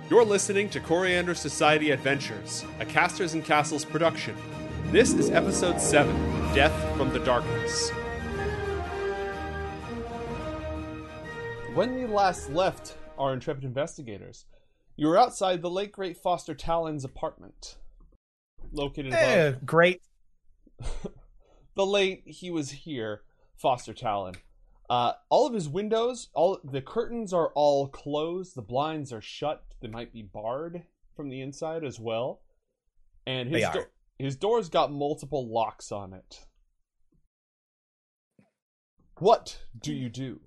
You're listening to Coriander Society Adventures, a Casters and Castles production. This is Episode 7, Death from the Darkness. When we last left our intrepid investigators, you were outside the late great Foster Talon's apartment. Located above... Great. The late he was here, Foster Talon. All of his windows, all the curtains are all closed. The blinds are shut. They might be barred from the inside as well. And his door's got multiple locks on it. What do you do?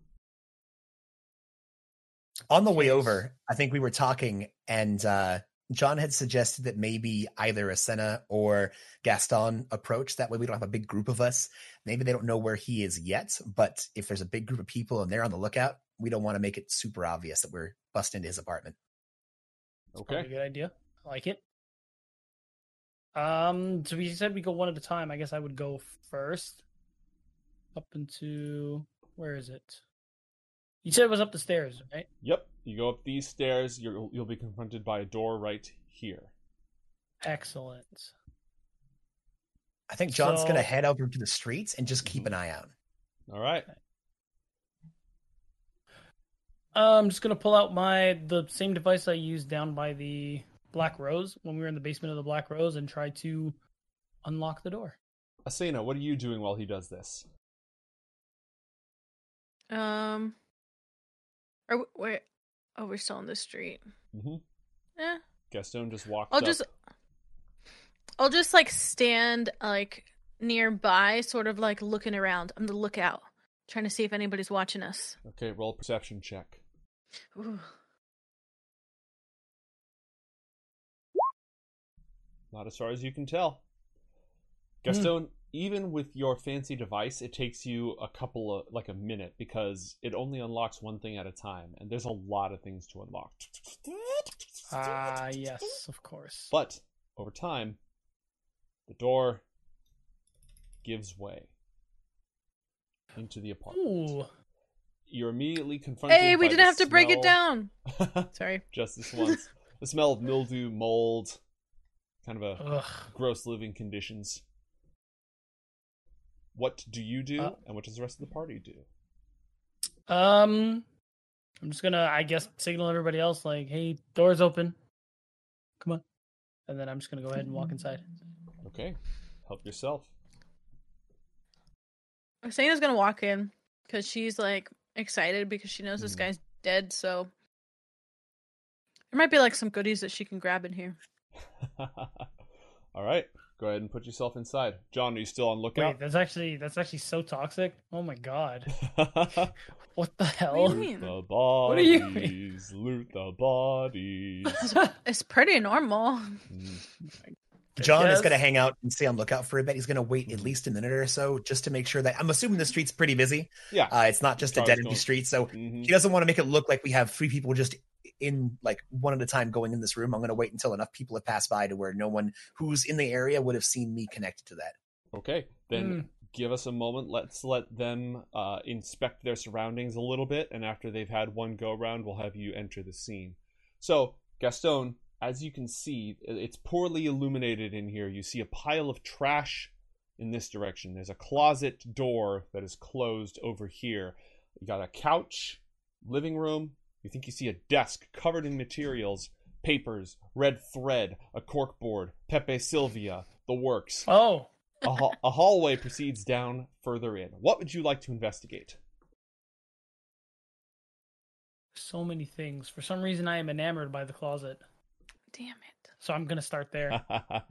On the way over, I think we were talking, and John had suggested that maybe either Asena or Gaston approach. That way we don't have a big group of us. Maybe they don't know where he is yet, but if there's a big group of people and they're on the lookout, we don't want to make it super obvious that we're busting into his apartment. Okay. That's a good idea. I like it. So we said we go one at a time. I guess I would go first. Up into... Where is it? You said it was up the stairs, right? Yep. You go up these stairs, you'll be confronted by a door right here. Excellent. I think John's going to head over to the streets and just keep an eye out. All right. I'm just going to pull out the same device I used down by the Black Rose when we were in the basement of the Black Rose and try to unlock the door. Asena, what are you doing while he does this? We're still on the street. Mm-hmm. Yeah. Gaston just walked up. I'll just like stand like nearby, sort of like looking around. I'm the lookout, trying to see if anybody's watching us. Okay, roll a perception check. Ooh. Not as far as you can tell. Gaston, even with your fancy device, it takes you a minute because it only unlocks one thing at a time, and there's a lot of things to unlock. Yes, of course. But over time, the door gives way into the apartment. Ooh. You're immediately confronted. Hey, we by didn't have to smell... break it down. Sorry. Just this once. The smell of mildew, mold, kind of gross living conditions. What do you do, and what does the rest of the party do? I'm just gonna, I guess, signal everybody else, like, hey, door's open. Come on. And then I'm just gonna go ahead and walk inside. Okay. Help yourself. Asena's gonna walk in, because she's, like, excited because she knows this guy's dead, so... There might be, like, some goodies that she can grab in here. All right. Go ahead and put yourself inside. John, are you still on lookout? Wait, that's actually so toxic. Oh my god. What the hell? What do you mean? The bodies, what do you mean? Loot the bodies. It's pretty normal. John is going to hang out and stay on lookout for a bit. He's going to wait at least a minute or so just to make sure that... I'm assuming the street's pretty busy. Yeah. It's not just a dead empty street, so he doesn't want to make it look like we have 3 people just in, like, one at a time going in this room. I'm going to wait until enough people have passed by to where no one who's in the area would have seen me connected to that. Okay, then give us a moment. Let's let them inspect their surroundings a little bit, and after they've had one go-round, we'll have you enter the scene. So, Gaston, as you can see, it's poorly illuminated in here. You see a pile of trash in this direction. There's a closet door that is closed over here. You got a couch, living room. You think you see a desk covered in materials, papers, red thread, a corkboard, Pepe Sylvia, the works. Oh. A hallway proceeds down further in. What would you like to investigate? So many things. For some reason, I am enamored by the closet. Damn it. So I'm going to start there.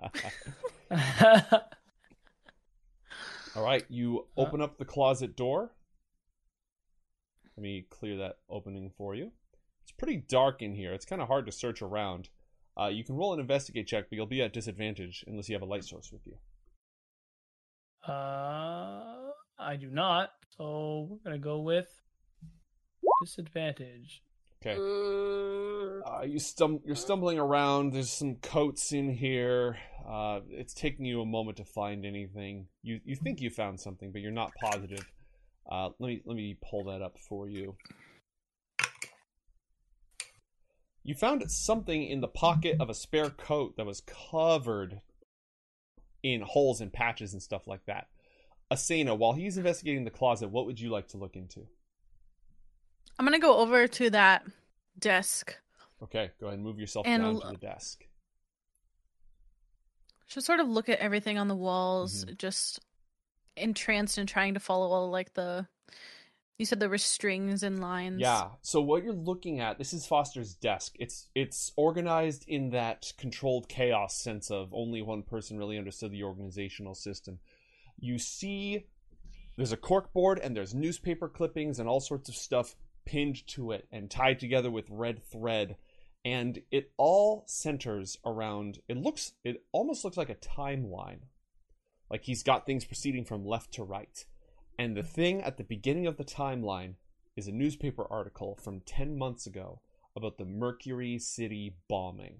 All right, you open up the closet door. Let me clear that opening for you. It's pretty dark in here. It's kind of hard to search around. You can roll an investigate check, but you'll be at disadvantage unless you have a light source with you. I do not. So we're going to go with disadvantage. Okay. You're stumbling around. There's some coats in here. It's taking you a moment to find anything. You think you found something, but you're not positive. Let me pull that up for you. You found something in the pocket of a spare coat that was covered in holes and patches and stuff like that. Asena, while he's investigating the closet, what would you like to look into? I'm gonna go over to that desk. Okay, go ahead and move yourself And down to the desk. Just sort of look at everything on the walls, just entranced and trying to follow all like you said there were strings and lines. Yeah. So what you're looking at, this is Foster's desk. It's organized in that controlled chaos sense of only one person really understood the organizational system. You see there's a corkboard and there's newspaper clippings and all sorts of stuff pinned to it and tied together with red thread. And it all centers around, it almost looks like a timeline. Like he's got things proceeding from left to right. And the thing at the beginning of the timeline is a newspaper article from 10 months ago about the Mercury City bombing.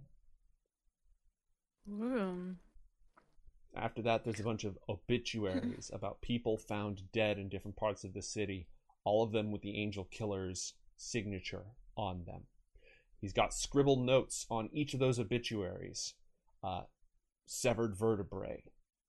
Ooh. After that, there's a bunch of obituaries about people found dead in different parts of the city, all of them with the Angel Killer's signature on them. He's got scribbled notes on each of those obituaries. Severed vertebrae.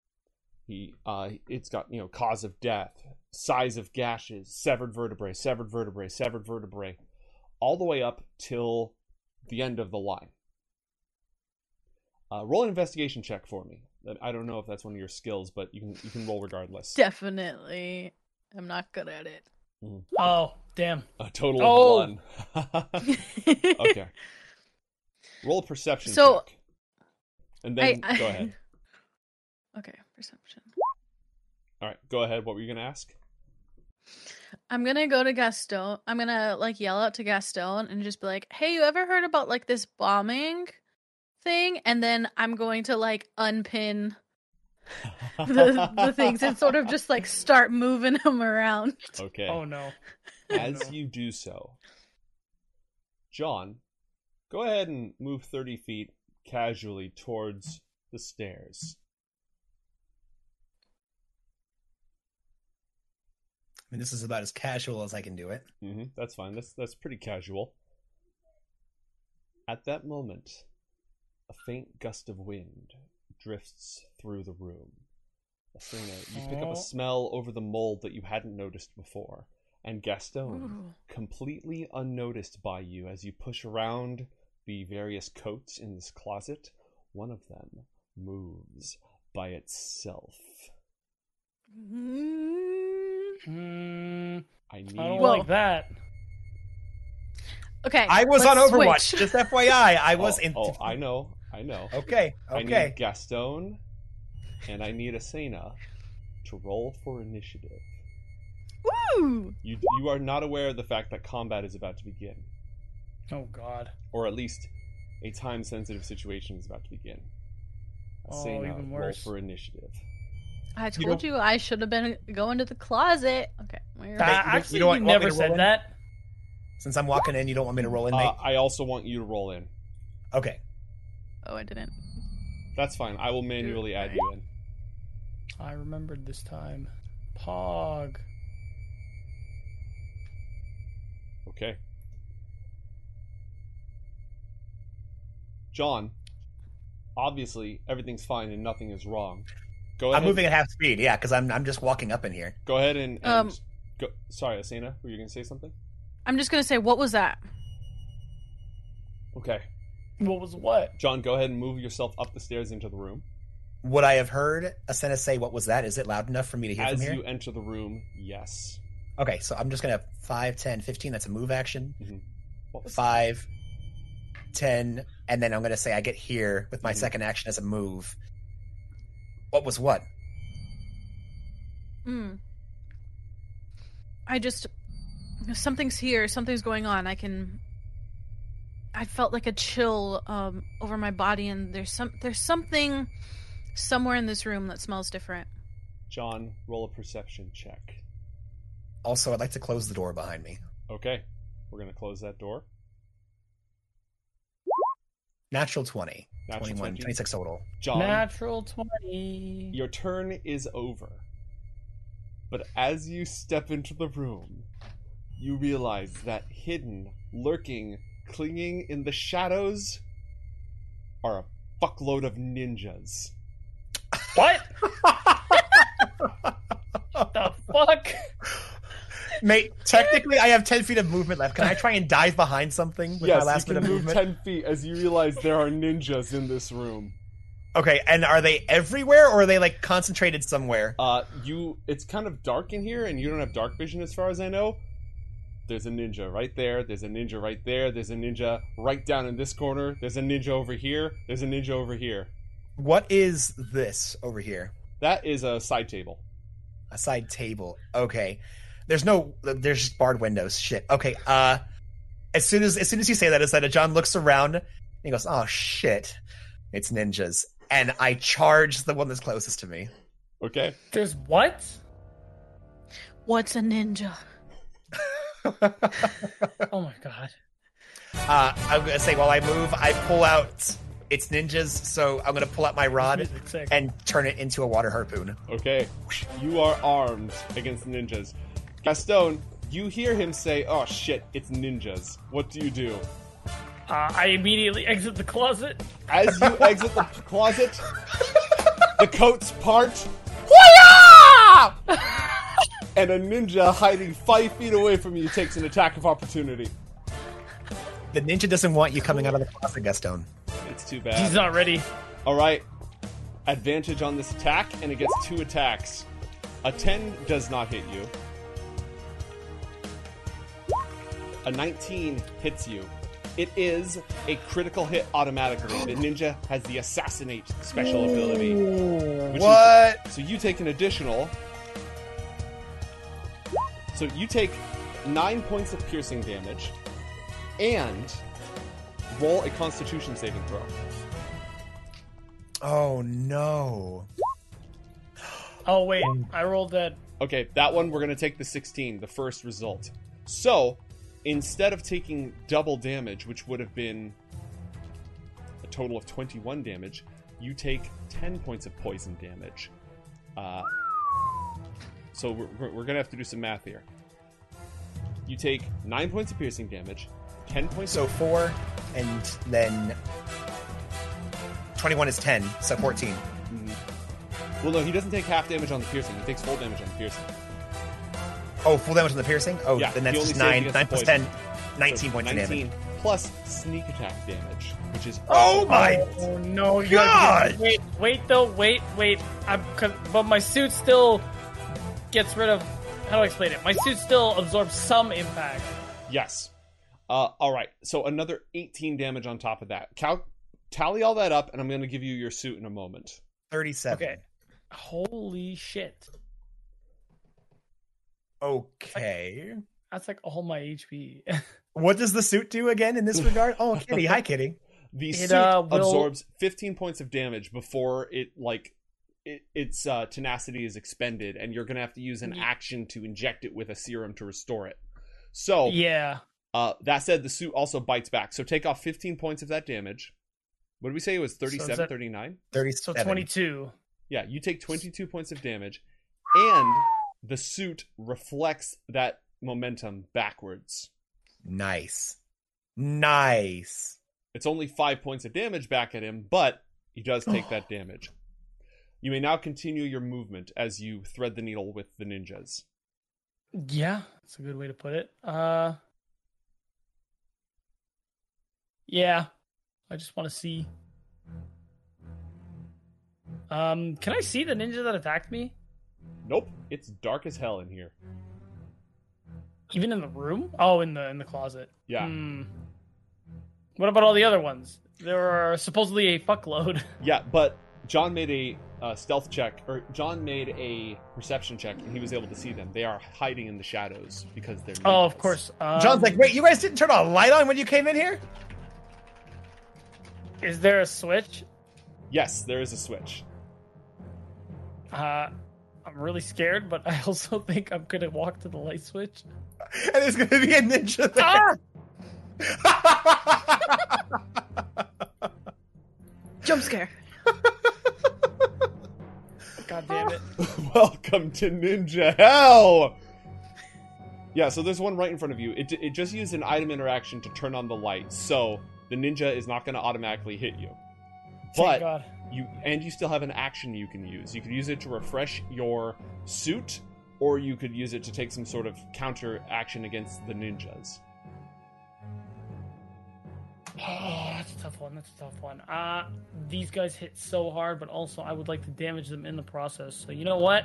It's got, cause of death, size of gashes, severed vertebrae, severed vertebrae, severed vertebrae, all the way up till the end of the line. Roll an investigation check for me. I don't know if that's one of your skills, but you can roll regardless. Definitely. I'm not good at it. Oh, damn. A total of 1. Okay. Roll a perception check. And then go ahead. Okay, perception. All right, go ahead. What were you going to ask? I'm going to go to Gaston. I'm going to yell out to Gaston and just be like, "Hey, you ever heard about this bombing thing?" And then I'm going to unpin the things and sort of just start moving them around. Okay. Oh no. As you do so, John, go ahead and move 30 feet casually towards the stairs. I mean, this is about as casual as I can do it. That's fine. That's pretty casual. At that moment, a faint gust of wind drifts through the room. Asena, you pick up a smell over the mold that you hadn't noticed before. And Gaston, completely unnoticed by you as you push around the various coats in this closet, one of them moves by itself. I don't like that. Okay. I was on Overwatch. Switch. Just FYI, I was in. I know. Okay. I need Gaston, and I need Asena to roll for initiative. Woo! You are not aware of the fact that combat is about to begin. Oh god. Or at least a time-sensitive situation is about to begin. Asena, even roll worse. for initiative. I told you I should have been going to the closet. Okay. Actually, you you, want me never to roll said in? that. Since I'm walking in, you don't want me to roll in, mate? I also want you to roll in. Okay. Oh, I didn't. That's fine. I will manually add you in. I remembered this time. Pog. Okay. John, obviously everything's fine and nothing is wrong. Go ahead. I'm moving at half speed, yeah, because I'm just walking up in here. Go ahead and go. Sorry, Asena, were you going to say something? I'm just going to say, what was that? Okay. What was what? John, go ahead and move yourself up the stairs into the room. Would I have heard Asena say, "What was that?" Is it loud enough for me to hear As from here? you enter the room, yes. Okay, so I'm just going to 5, 10, 15. That's a move action. What was 5, 10, and then I'm going to say I get here with my second action as a move. What was what? Something's here. Something's going on. I felt like a chill over my body, and there's something somewhere in this room that smells different. John, roll a perception check. Also, I'd like to close the door behind me. Okay. We're going to close that door. Natural 20. Natural 21, 20. 26 total. John, Natural 20. your turn is over. But as you step into the room, you realize that hidden, lurking clinging in the shadows are a fuckload of ninjas. What? The fuck? Mate, technically I have 10 feet of movement left. Can I try and dive behind something with my last you bit can of move movement? 10 feet as you realize there are ninjas in this room. Okay, and are they everywhere or are they like concentrated somewhere? It's kind of dark in here and you don't have dark vision as far as I know. There's a ninja right there, there's a ninja right there, there's a ninja right down in this corner, there's a ninja over here, there's a ninja over here. What is this over here? That is a side table. A side table. Okay. There's just barred windows. Shit. Okay. As soon as you say that, John looks around and he goes, "Oh shit, it's ninjas!" And I charge the one that's closest to me. Okay. There's what? What's a ninja? Oh my god. I'm gonna say while I move, I pull out. It's ninjas, so I'm gonna pull out my rod Music's sick. and turn it into a water harpoon. Okay. You are armed against ninjas. Gaston, you hear him say, "Oh shit, it's ninjas." What do you do? I immediately exit the closet. As you exit the closet, the coats part. Hoo-yah! And a ninja hiding 5 feet away from you takes an attack of opportunity. The ninja doesn't want you coming out of the closet, Gaston. It's too bad. He's not ready. Alright. Advantage on this attack, and it gets 2 attacks. A 10 does not hit you. A 19 hits you. It is a critical hit automatically. The ninja has the Assassinate special ability. which What? So you take an additional... So you take 9 points of piercing damage, and roll a Constitution saving throw. Oh no. Oh wait, I rolled that. Okay, that one we're going to take the 16, the first result. So, instead of taking double damage, which would have been a total of 21 damage, you take 10 points of poison damage. So we're going to have to do some math here. You take 9 points of piercing damage, 10 points So 4, and then 21 is 10, so 14. Well, no, he doesn't take half damage on the piercing. He takes full damage on the piercing. Oh, full damage on the piercing? Oh, Yeah, then he that's only just saved 9. against 9 plus poison. 10, 19 So points of 19 damage. plus sneak attack damage, which is... Oh my Oh no! You God! gotta, wait though. Wait. But my suit still gets rid of. How do I explain it? My suit still absorbs some impact. Yes. Alright, so another 18 damage on top of that. Tally all that up, and I'm going to give you your suit in a moment. 37. Okay. Holy shit! Okay. That's like all my HP. What does the suit do again in this regard? Oh, Kitty. Hi, Kitty. The It, suit will- absorbs 15 points of damage before its tenacity is expended, and you're going to have to use an action to inject it with a serum to restore it. So, Yeah. that said, the suit also bites back. So take off 15 points of that damage. What did we say? It was 37, that- 39? 37. So 22. Yeah, you take 22 points of damage, and the suit reflects that momentum backwards. Nice. Nice. It's only 5 points of damage back at him, but he does take that damage. You may now continue your movement as you thread the needle with the ninjas. Yeah, that's a good way to put it. Yeah, I just want to see. Can I see the ninja that attacked me? Nope, it's dark as hell in here. Even in the room? Oh, in the closet. Yeah. What about all the other ones? There are supposedly a fuckload. Yeah, but John made a stealth check, or John made a perception check, and he was able to see them. They are hiding in the shadows because they're Oh, of ninjas. course. John's like, wait, you guys didn't turn a light on when you came in here? Is there a switch? Yes, there is a switch. I'm really scared, but I also think I'm gonna walk to the light switch. And there's going to be a ninja there. Jump scare. God damn it. Welcome to Ninja Hell! Yeah, so there's one right in front of you. It just used an item interaction to turn on the light, so the ninja is not going to automatically hit you. Thank But God. you still have an action you can use. You could use it to refresh your suit, or you could use it to take some sort of counter action against the ninjas. Oh, that's a tough one. That's a tough one. These guys hit so hard, but also I would like to damage them in the process. So you know what?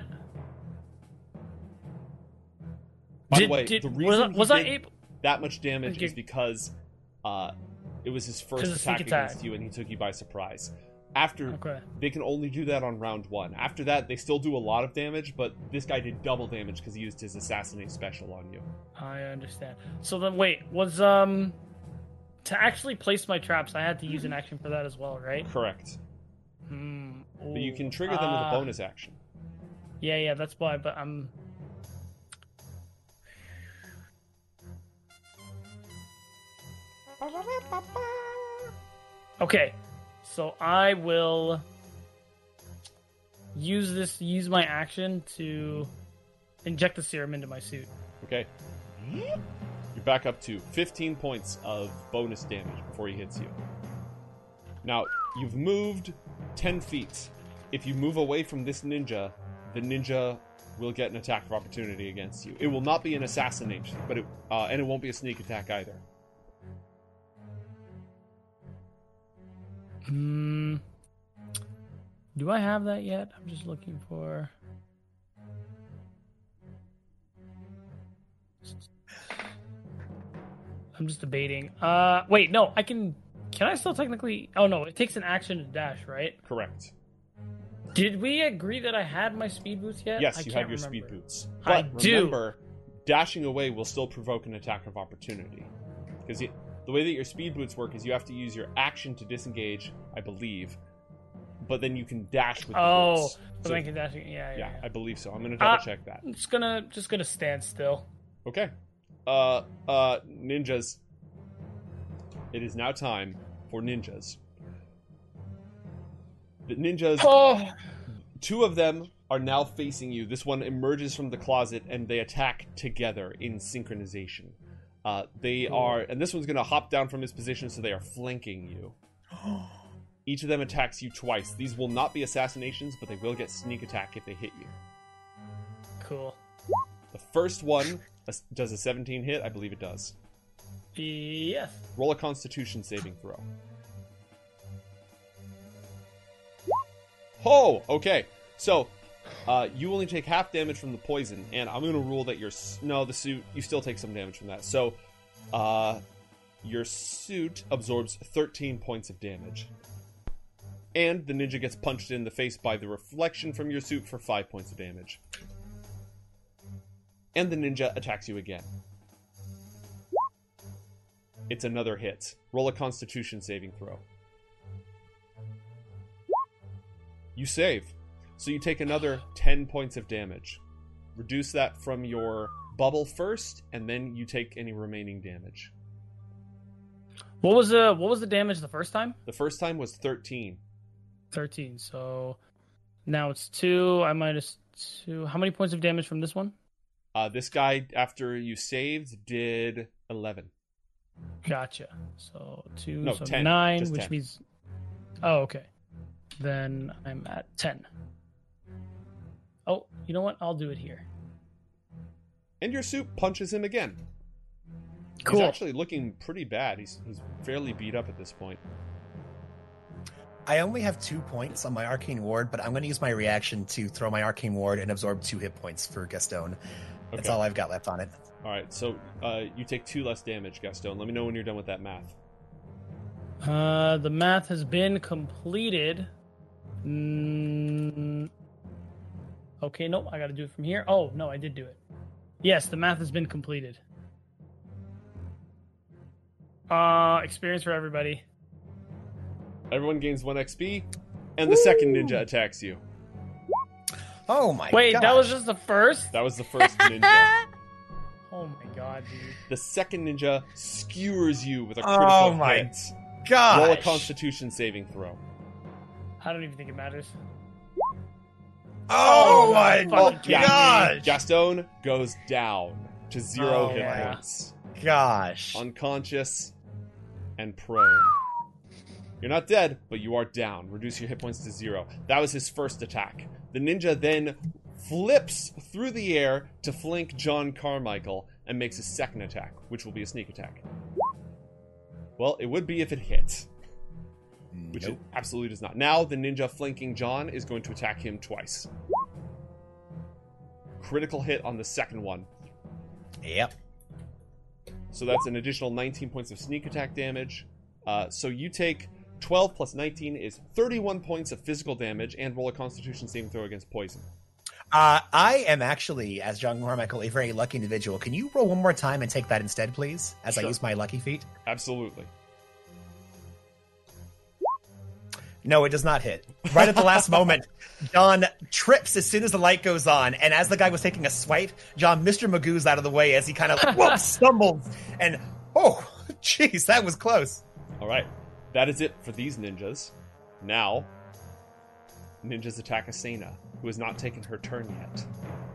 By the way, the reason was he I did able? that much damage is because it was his first 'Cause it's attack sneak attack. against you, and he took you by surprise. After Okay. they can only do that on round 1. After that, they still do a lot of damage, but this guy did double damage because he used his assassinate special on you. I understand. So then, wait, was to actually place my traps, I had to use an action for that as well, right? Correct. But you can trigger them with a bonus action. Yeah, that's why. But I'm. Okay, so I will use my action to inject the serum into my suit. Okay. You're back up to 15 points of bonus damage before he hits you. Now, you've moved 10 feet. If you move away from this ninja, the ninja will get an attack of opportunity against you. It will not be an assassination, but and it won't be a sneak attack either. Do I have that yet? I'm just looking for. I'm just debating. Wait, no, I can. Can I still technically? Oh no, it takes an action to dash, right? Correct. Did we agree that I had my speed boots yet? Yes, I you can't have your remember. speed boots. I But do. remember, dashing away will still provoke an attack of opportunity. Because the way that your speed boots work is you have to use your action to disengage, I believe. But then you can dash with the boots. but I can dash. Yeah. I believe so. I'm going to double check that. I'm just gonna stand still. Okay. Ninjas. It is now time for ninjas. The ninjas, Oh, two of them are now facing you. This one emerges from the closet and they attack together in synchronization. They are, and this one's going to hop down from his position, so they are flanking you. Each of them attacks you twice. These will not be assassinations, but they will get sneak attack if they hit you. cool. The first one does a 17 hit. I believe it does. Yes. Roll a Constitution saving throw. Oh, okay. So, you only take half damage from the poison, and I'm going to rule that the suit, you still take some damage from that. So, your suit absorbs 13 points of damage. And the ninja gets punched in the face by the reflection from your suit for 5 points of damage. And the ninja attacks you again. It's another hit. Roll a Constitution saving throw. You save. So you take another 10 points of damage. Reduce that from your bubble first, and then you take any remaining damage. What was the damage the first time? The first time was 13. 13. So now it's 2. I minus 2. How many points of damage from this one? This guy, after you saved, did 11. Gotcha. So 2, No, so 10. 9, Just which 10. means. Oh, okay. Then I'm at 10. Oh, you know what? I'll do it here. And your suit punches him again. Cool. He's actually looking pretty bad. He's fairly beat up at this point. I only have 2 points on my arcane ward, but I'm going to use my reaction to throw my arcane ward and absorb 2 hit points for Gaston. That's Okay. all I've got left on it. All right, so you take 2 less damage, Gaston. Let me know when you're done with that math. The math has been completed. Okay, nope. I got to do it from here. Oh, no, I did do it. Yes, the math has been completed. Experience for everybody. Everyone gains 1 XP, and the second ninja attacks you. Oh my Wait, gosh. that was just the first? That was the first ninja. Oh my god, dude. The second ninja skewers you with a critical my hit. gosh. Roll a Constitution saving throw. I don't even think it matters. Oh Oh, my fucking kidding me. gosh. Gaston goes down. to 0 Oh, hit yeah. points. Gosh. Unconscious and prone. You're not dead, but you are down. Reduce your hit points to 0. That was his first attack. The ninja then flips through the air to flank John Carmichael and makes a second attack, which will be a sneak attack. Well, it would be if it hit, which it absolutely does not. Now, the ninja flanking John is going to attack him twice. Critical hit on the second one. Yep. So that's an additional 19 points of sneak attack damage. So you take 12 plus 19 is 31 points of physical damage and roll a constitution saving throw against poison. I am actually, as John Carmichael, a very lucky individual. Can you roll one more time and take that instead, please, as I Sure. use my lucky feat? Absolutely. No, it does not hit. Right at the last moment, John trips as soon as the light goes on, and as the guy was taking a swipe, John, Mr. Magoo's out of the way as he kind of stumbles, and oh, jeez, that was close. All right. That is it for these ninjas. Now, ninjas attack Asena, who has not taken her turn yet.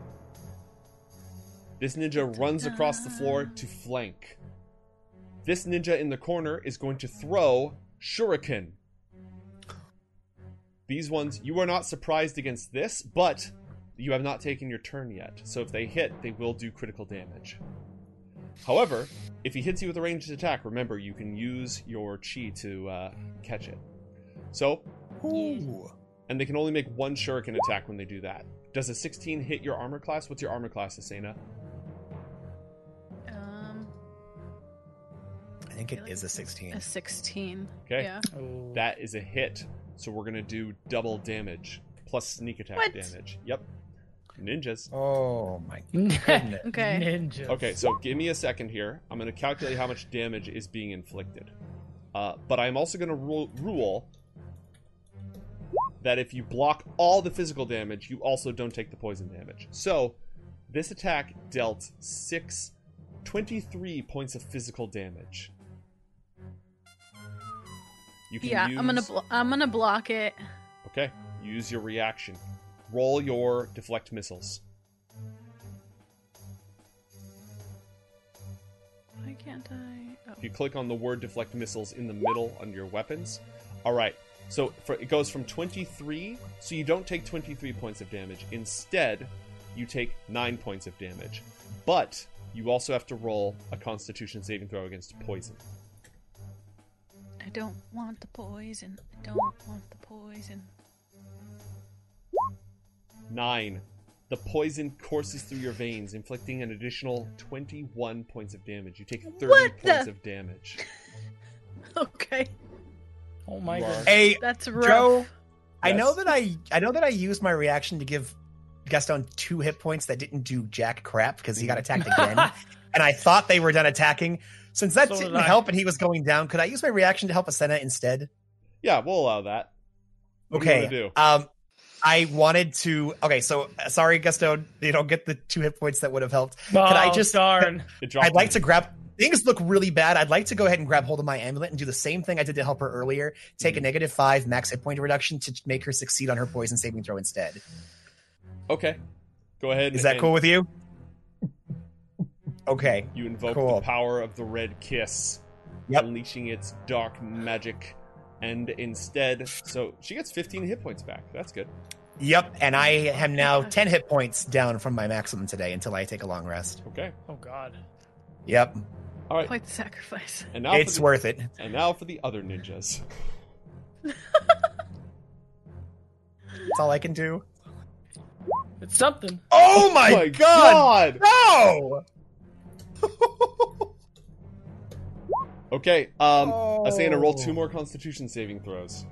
This ninja runs across the floor to flank. This ninja in the corner is going to throw Shuriken. These ones, you are not surprised against this, but you have not taken your turn yet. So if they hit, they will do critical damage. However, if he hits you with a ranged attack, remember, you can use your chi to catch it. So, Ooh. and they can only make one shuriken attack when they do that. Does a 16 hit your armor class? What's your armor class, Asena? I think it is a 16. A 16. Okay. Yeah. Oh. That is a hit. So we're going to do double damage plus sneak attack What? damage. Yep. Ninjas. Oh my goodness. Okay. Ninja. Okay, so give me a second here. I'm going to calculate how much damage is being inflicted. But I'm also going to rule that if you block all the physical damage, you also don't take the poison damage. So, this attack dealt 23 points of physical damage. You can Yeah, use... I'm gonna block it. Okay, use your reaction. Roll your deflect missiles. Why can't I? Oh. If you click on the word deflect missiles in the middle under your weapons. Alright, so it goes from 23, so you don't take 23 points of damage. Instead, you take 9 points of damage. But you also have to roll a constitution saving throw against poison. I don't want the poison. I don't want the poison. 9. The poison courses through your veins, inflicting an additional 21 points of damage. You take 30 What points the- of damage. Okay, Oh my You are- god. Hey, that's rough. Joe, I Yes. know that I used my reaction to give Gaston 2 hit points that didn't do jack crap because he got attacked again, and I thought they were done attacking. Since that So did didn't I. help and he was going down, could I use my reaction to help Asena instead? Yeah, we'll allow that. What do you Okay. wanna do? I wanted to. Okay, so sorry, Gaston, you don't get the 2 hit points that would have helped. Oh, Could I just? darn. It dropped I'd like me. to grab. Things look really bad. I'd like to go ahead and grab hold of my amulet and do the same thing I did to help her earlier. Take a -5 max hit point reduction to make her succeed on her poison saving throw instead. Okay. Go ahead. Is that and cool with you? Okay. You invoke Cool. the power of the red kiss, Yep. unleashing its dark magic. And instead, so she gets 15 hit points back. That's good. Yep, and I am now 10 hit points down from my maximum today until I take a long rest. Okay. Oh god. Yep, All right. Quite the sacrifice. And now it's worth it. And now for the other ninjas. That's all I can do. It's something. Oh my, god! No! Okay. Asana, roll Oh. 2 more Constitution saving throws.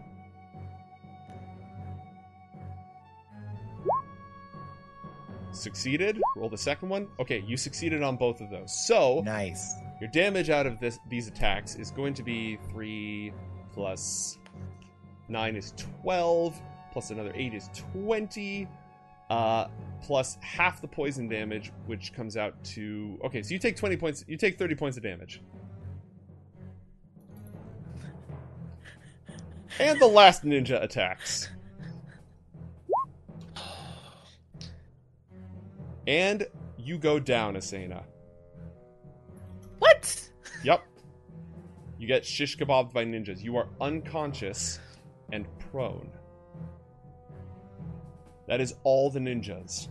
Succeeded. Roll the second one. Okay, you succeeded on both of those. So Nice. your damage out of these attacks is going to be 3 plus 9 is 12, plus another 8 is 20, plus half the poison damage, which comes out to... Okay, so you take 20 points, you take 30 points of damage. And the last ninja attacks. And you go down, Asena. Yep. You get shish kebabbed by ninjas. You are unconscious and prone. That is all the ninjas.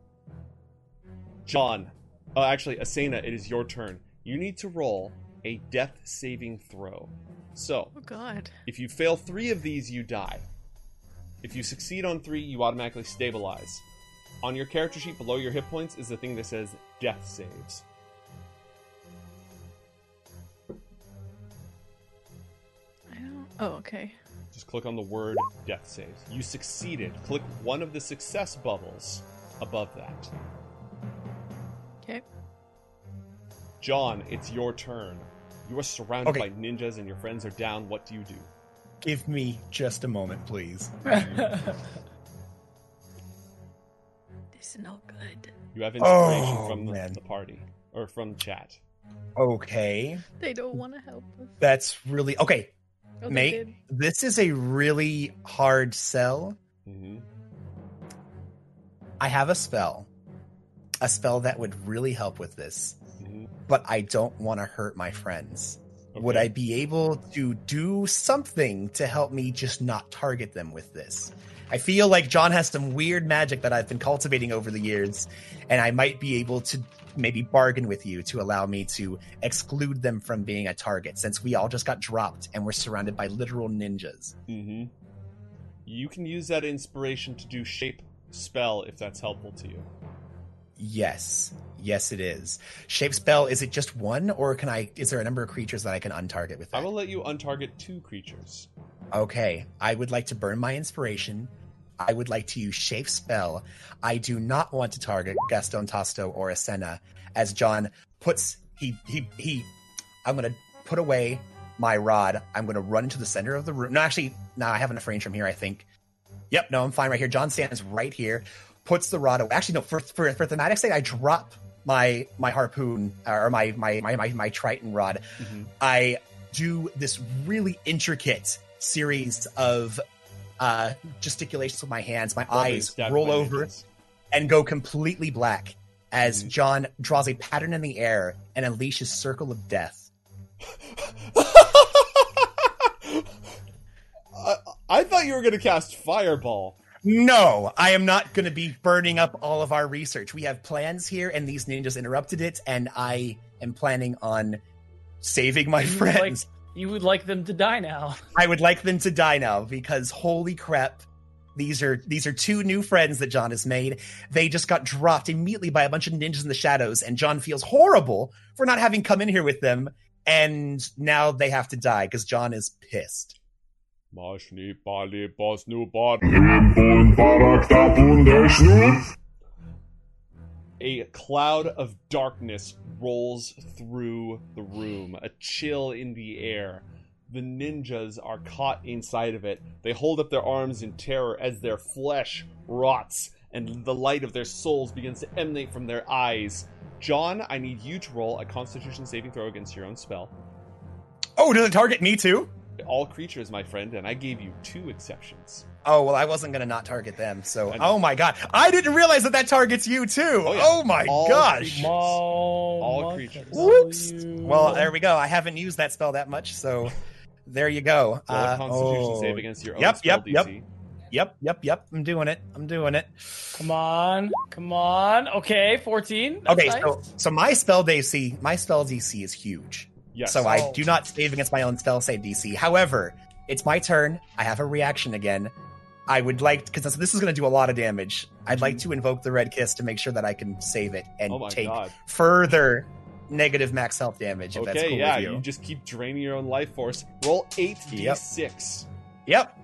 John. Oh, actually, Asena, it is your turn. You need to roll a death saving throw. So, Oh god. if you fail 3 of these, you die. If you succeed on 3, you automatically stabilize. On your character sheet below your hit points is the thing that says death saves. I don't. Oh, okay. Just click on the word death saves. You succeeded. Click one of the success bubbles above that. Okay. John, it's your turn. You are surrounded Okay. by ninjas and your friends are down. What do you do? Give me just a moment, please. This is no good. You have inspiration Oh, from man. the party. Or from chat. Okay. They don't want to help us. That's really okay. Oh, they Mate, did. this is a really hard sell. Mm-hmm. I have a spell that would really help with this, Mm-hmm. but I don't want to hurt my friends. Would I be able to do something to help me just not target them with this? I feel like John has some weird magic that I've been cultivating over the years, and I might be able to maybe bargain with you to allow me to exclude them from being a target, since we all just got dropped and we're surrounded by literal ninjas. Mm-hmm. You can use that inspiration to do shape spell if that's helpful to you. Yes. Yes, it is. Shape spell, is it just one, or is there a number of creatures that I can untarget with that? I will let you untarget 2 creatures. Okay, I would like to burn my inspiration. I would like to use Shape Spell. I do not want to target Gaston Tosto or Asena, as John puts I'm gonna put away my rod. I'm gonna run into the center of the room. No, actually, no, I have enough range from here, I think. Yep, no, I'm fine right here. John stands right here, puts the rod away. Actually, no, for thematic sake, I drop my harpoon or my Triton rod. Mm-hmm. I do this really intricate series of gesticulations with my hands. My eyes roll over and go completely black as John draws a pattern in the air and unleashes Circle of Death. I thought you were going to cast Fireball. No, I am not going to be burning up all of our research. We have plans here, and these ninjas interrupted it, and I am planning on saving my friends. You would like them to die now. I would like them to die now because holy crap, these are 2 new friends that John has made. They just got dropped immediately by a bunch of ninjas in the shadows, and John feels horrible for not having come in here with them, and now they have to die because John is pissed. A cloud of darkness rolls through the room, a chill in the air. The ninjas are caught inside of it. They hold up their arms in terror as their flesh rots and the light of their souls begins to emanate from their eyes. John, I need you to roll a Constitution saving throw against your own spell. Oh, does it target me too? All creatures, my friend, and I gave you 2 exceptions. Oh, well, I wasn't going to not target them, so... Oh my god, I didn't realize that targets you too! Oh, yeah. Oh my All gosh! creatures. All All creatures. Whoops! Well, there we go. I haven't used that spell that much, so there you go. Roll a Constitution save against your own Yep, spell yep, DC. Yep. I'm doing it. Come on. Okay, 14. That's Okay, nice. so my spell DC is huge. Yes. So I do not save against my own spell save DC. However, it's my turn. I have a reaction again. I would like, because this is going to do a lot of damage, I'd like to invoke the Red Kiss to make sure that I can save it and Oh my take God. further negative max health damage, if that's Okay, cool yeah, with you. you just keep draining your own life force. Roll 8d6. Yep.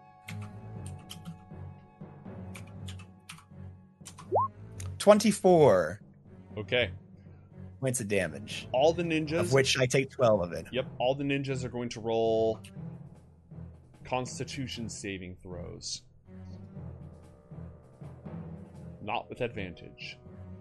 $24 Okay. points of damage, All the ninjas. of which I take 12 of it. Yep, all the ninjas are going to roll Constitution saving throws. Not with advantage.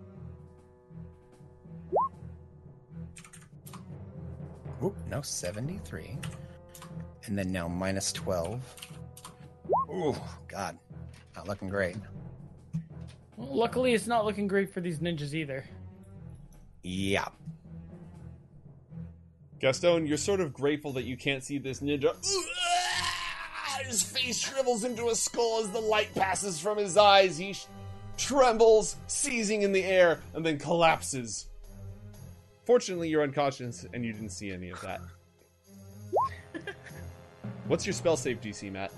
Oop, no, 73. And then now minus 12. Ooh, God. Not looking great. Well, luckily, it's not looking great for these ninjas either. Yeah. Gaston, you're sort of grateful that you can't see this ninja. His face shrivels into a skull as the light passes from his eyes. He trembles, seizing in the air, and then collapses. Fortunately, you're unconscious, and you didn't see any of that. What's your spell save DC, Matt?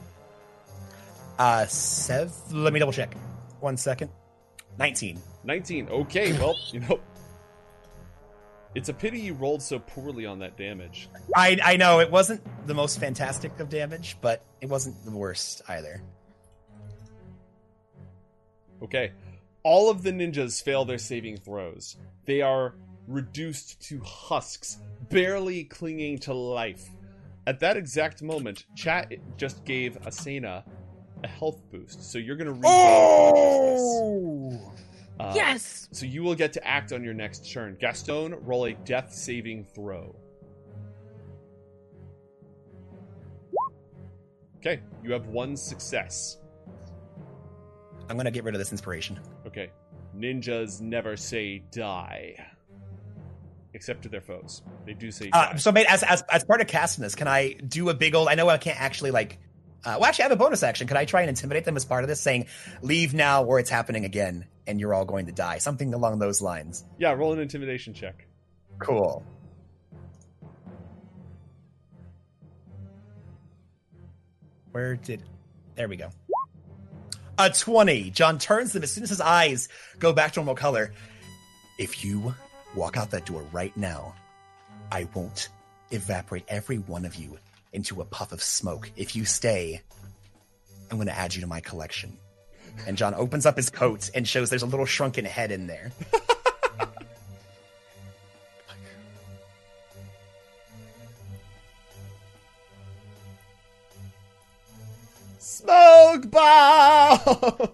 Let me double check. 1 second. 19. 19. Okay, well, it's a pity you rolled so poorly on that damage. I know, it wasn't the most fantastic of damage, but it wasn't the worst either. Okay. All of the ninjas fail their saving throws. They are reduced to husks, barely clinging to life. At that exact moment, chat just gave Asena a health boost, so you're going to regain consciousness. Yes! So you will get to act on your next turn. Gaston, roll a death saving throw. Okay, you have 1 success. I'm going to get rid of this inspiration. Okay. Ninjas never say die. Except to their foes. They do say die. So, mate, as part of casting this, can I do a big old... I know I can't actually, well, actually, I have a bonus action. Could I try and intimidate them as part of this, saying, leave now or it's happening again, and you're all going to die? Something along those lines. Yeah, roll an intimidation check. Cool. There we go. A 20. John turns them as soon as his eyes go back to normal color. If you walk out that door right now, I won't evaporate every one of you into a puff of smoke. If you stay, I'm going to add you to my collection. And John opens up his coat and shows there's a little shrunken head in there. Smoke bomb!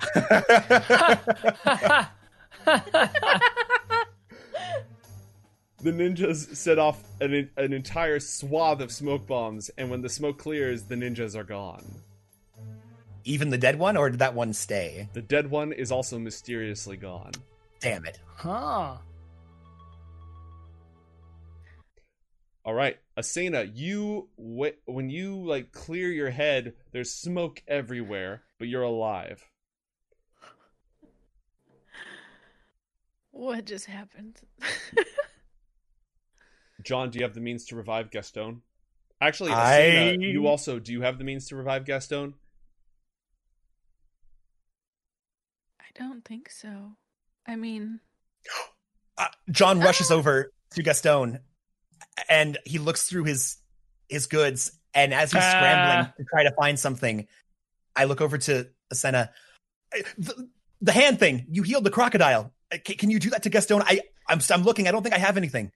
The ninjas set off an entire swath of smoke bombs, and when the smoke clears, the ninjas are gone. Even the dead one, or did that one stay? The dead one is also mysteriously gone. Damn it. Huh. All right, Asena, when you clear your head, there's smoke everywhere, but you're alive. What just happened? John, do you have the means to revive Gaston? Actually, Asena, you also, do you have the means to revive Gaston? I don't think so. I mean... John rushes over to Gaston, and he looks through his goods, and as he's scrambling to try to find something, I look over to Asena. The hand thing! You healed the crocodile! Can you do that to Gaston? I'm looking, I don't think I have anything.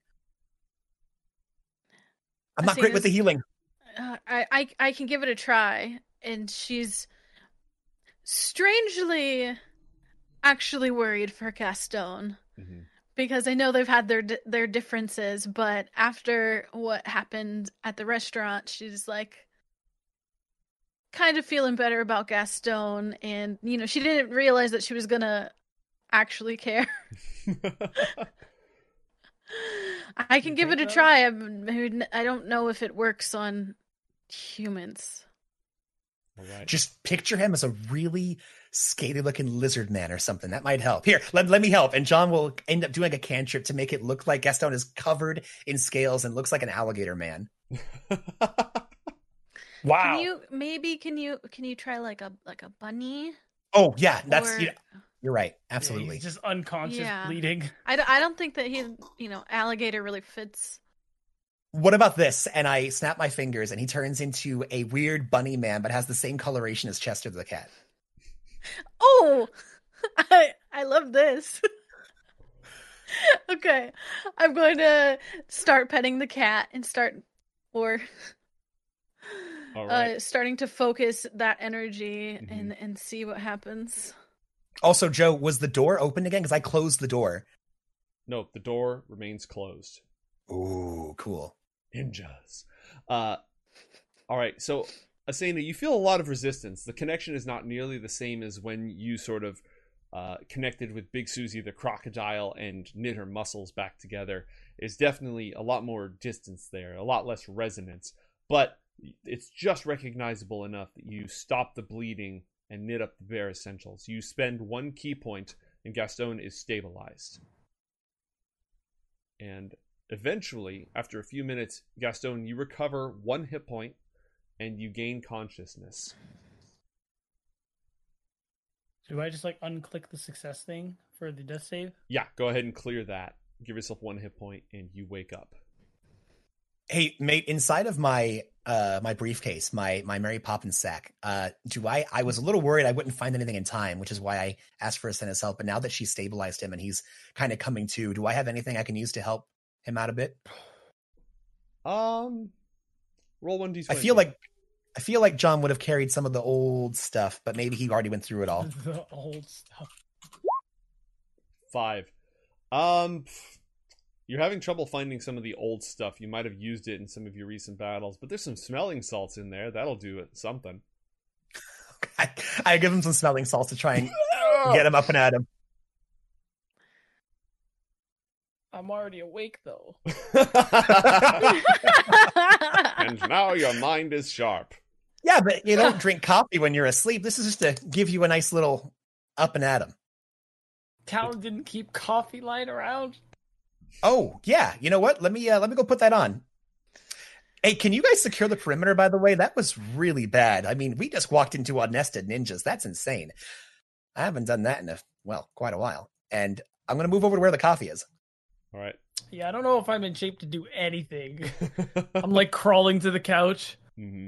I'm not great with the healing. I can give it a try, and she's strangely actually worried for Gaston. Mm-hmm. Because I know they've had their differences, but after what happened at the restaurant, she's kind of feeling better about Gaston, and she didn't realize that she was gonna actually care. I can give it a try. I don't know if it works on humans. All right. Just picture him as a really scaly-looking lizard man or something. That might help. Here, let me help. And John will end up doing a cantrip to make it look like Gaston is covered in scales and looks like an alligator man. Wow. Can you try like a bunny? Oh yeah, that's you're right. Absolutely. Yeah, he's just unconscious, bleeding. I don't think that alligator really fits. What about this? And I snap my fingers, and he turns into a weird bunny man, but has the same coloration as Chester the cat. Oh, I love this. Okay, I'm going to start petting the cat and starting to focus that energy and see what happens. Also, Joe, was the door open again? Because I closed the door. No, the door remains closed. Ooh, cool. Ninjas. All right, so Asena, you feel a lot of resistance. The connection is not nearly the same as when you sort of connected with Big Susie the crocodile and knit her muscles back together. Is definitely a lot more distance there, a lot less resonance, but it's just recognizable enough that you stop the bleeding and knit up the bare essentials. You spend 1 key point, and Gaston is stabilized. And eventually, after a few minutes, Gaston, you recover 1 hit point, and you gain consciousness. Do I just like unclick the success thing for the death save? Yeah, go ahead and clear that. Give yourself 1 hit point, and you wake up. Hey, mate, inside of my my briefcase, my Mary Poppins sack, I was a little worried I wouldn't find anything in time, which is why I asked for Asena's help. But now that she stabilized him and he's kind of coming to, do I have anything I can use to help him out a bit? Roll 1d20. I feel like John would have carried some of the old stuff, but maybe he already went through it all. The old stuff. 5. You're having trouble finding some of the old stuff. You might have used it in some of your recent battles, but there's some smelling salts in there. That'll do it. Something. I give him some smelling salts to try and get him up and at him. I'm already awake though. And now your mind is sharp. Yeah, but you don't drink coffee when you're asleep. This is just to give you a nice little up and at him. Talon didn't keep coffee lying around. Oh, yeah. You know what? Let me go put that on. Hey, can you guys secure the perimeter, by the way? That was really bad. I mean, we just walked into nested ninjas. That's insane. I haven't done that in quite a while. And I'm going to move over to where the coffee is. All right. Yeah, I don't know if I'm in shape to do anything. I'm like crawling to the couch. Mm-hmm.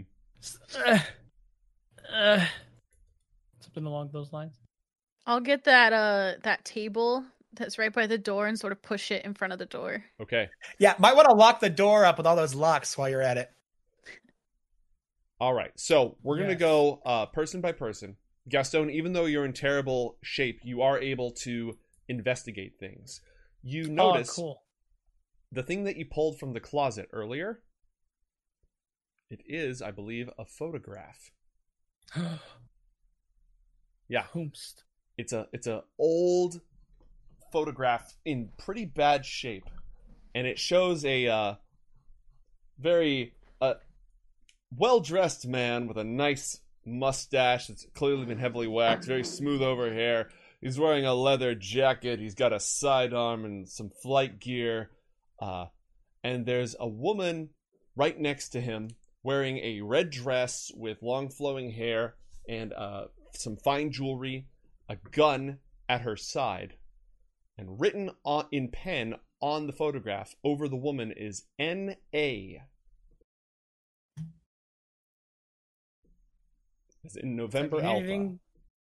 Something along those lines. I'll get that table that's right by the door and sort of push it in front of the door. Okay. Yeah, might want to lock the door up with all those locks while you're at it. All right. So we're going to go person by person. Gaston, even though you're in terrible shape, you are able to investigate things. You notice cool. The thing that you pulled from the closet earlier. It is, I believe, a photograph. Yeah. Hoomst. It's a old photograph in pretty bad shape, and it shows a very well-dressed man with a nice mustache that's clearly been heavily waxed, very smooth over hair. He's wearing a leather jacket. He's got a sidearm and some flight gear, and there's a woman right next to him wearing a red dress with long flowing hair and some fine jewelry, a gun at her side, and written in pen on the photograph over the woman is N.A. As in November Alpha. Does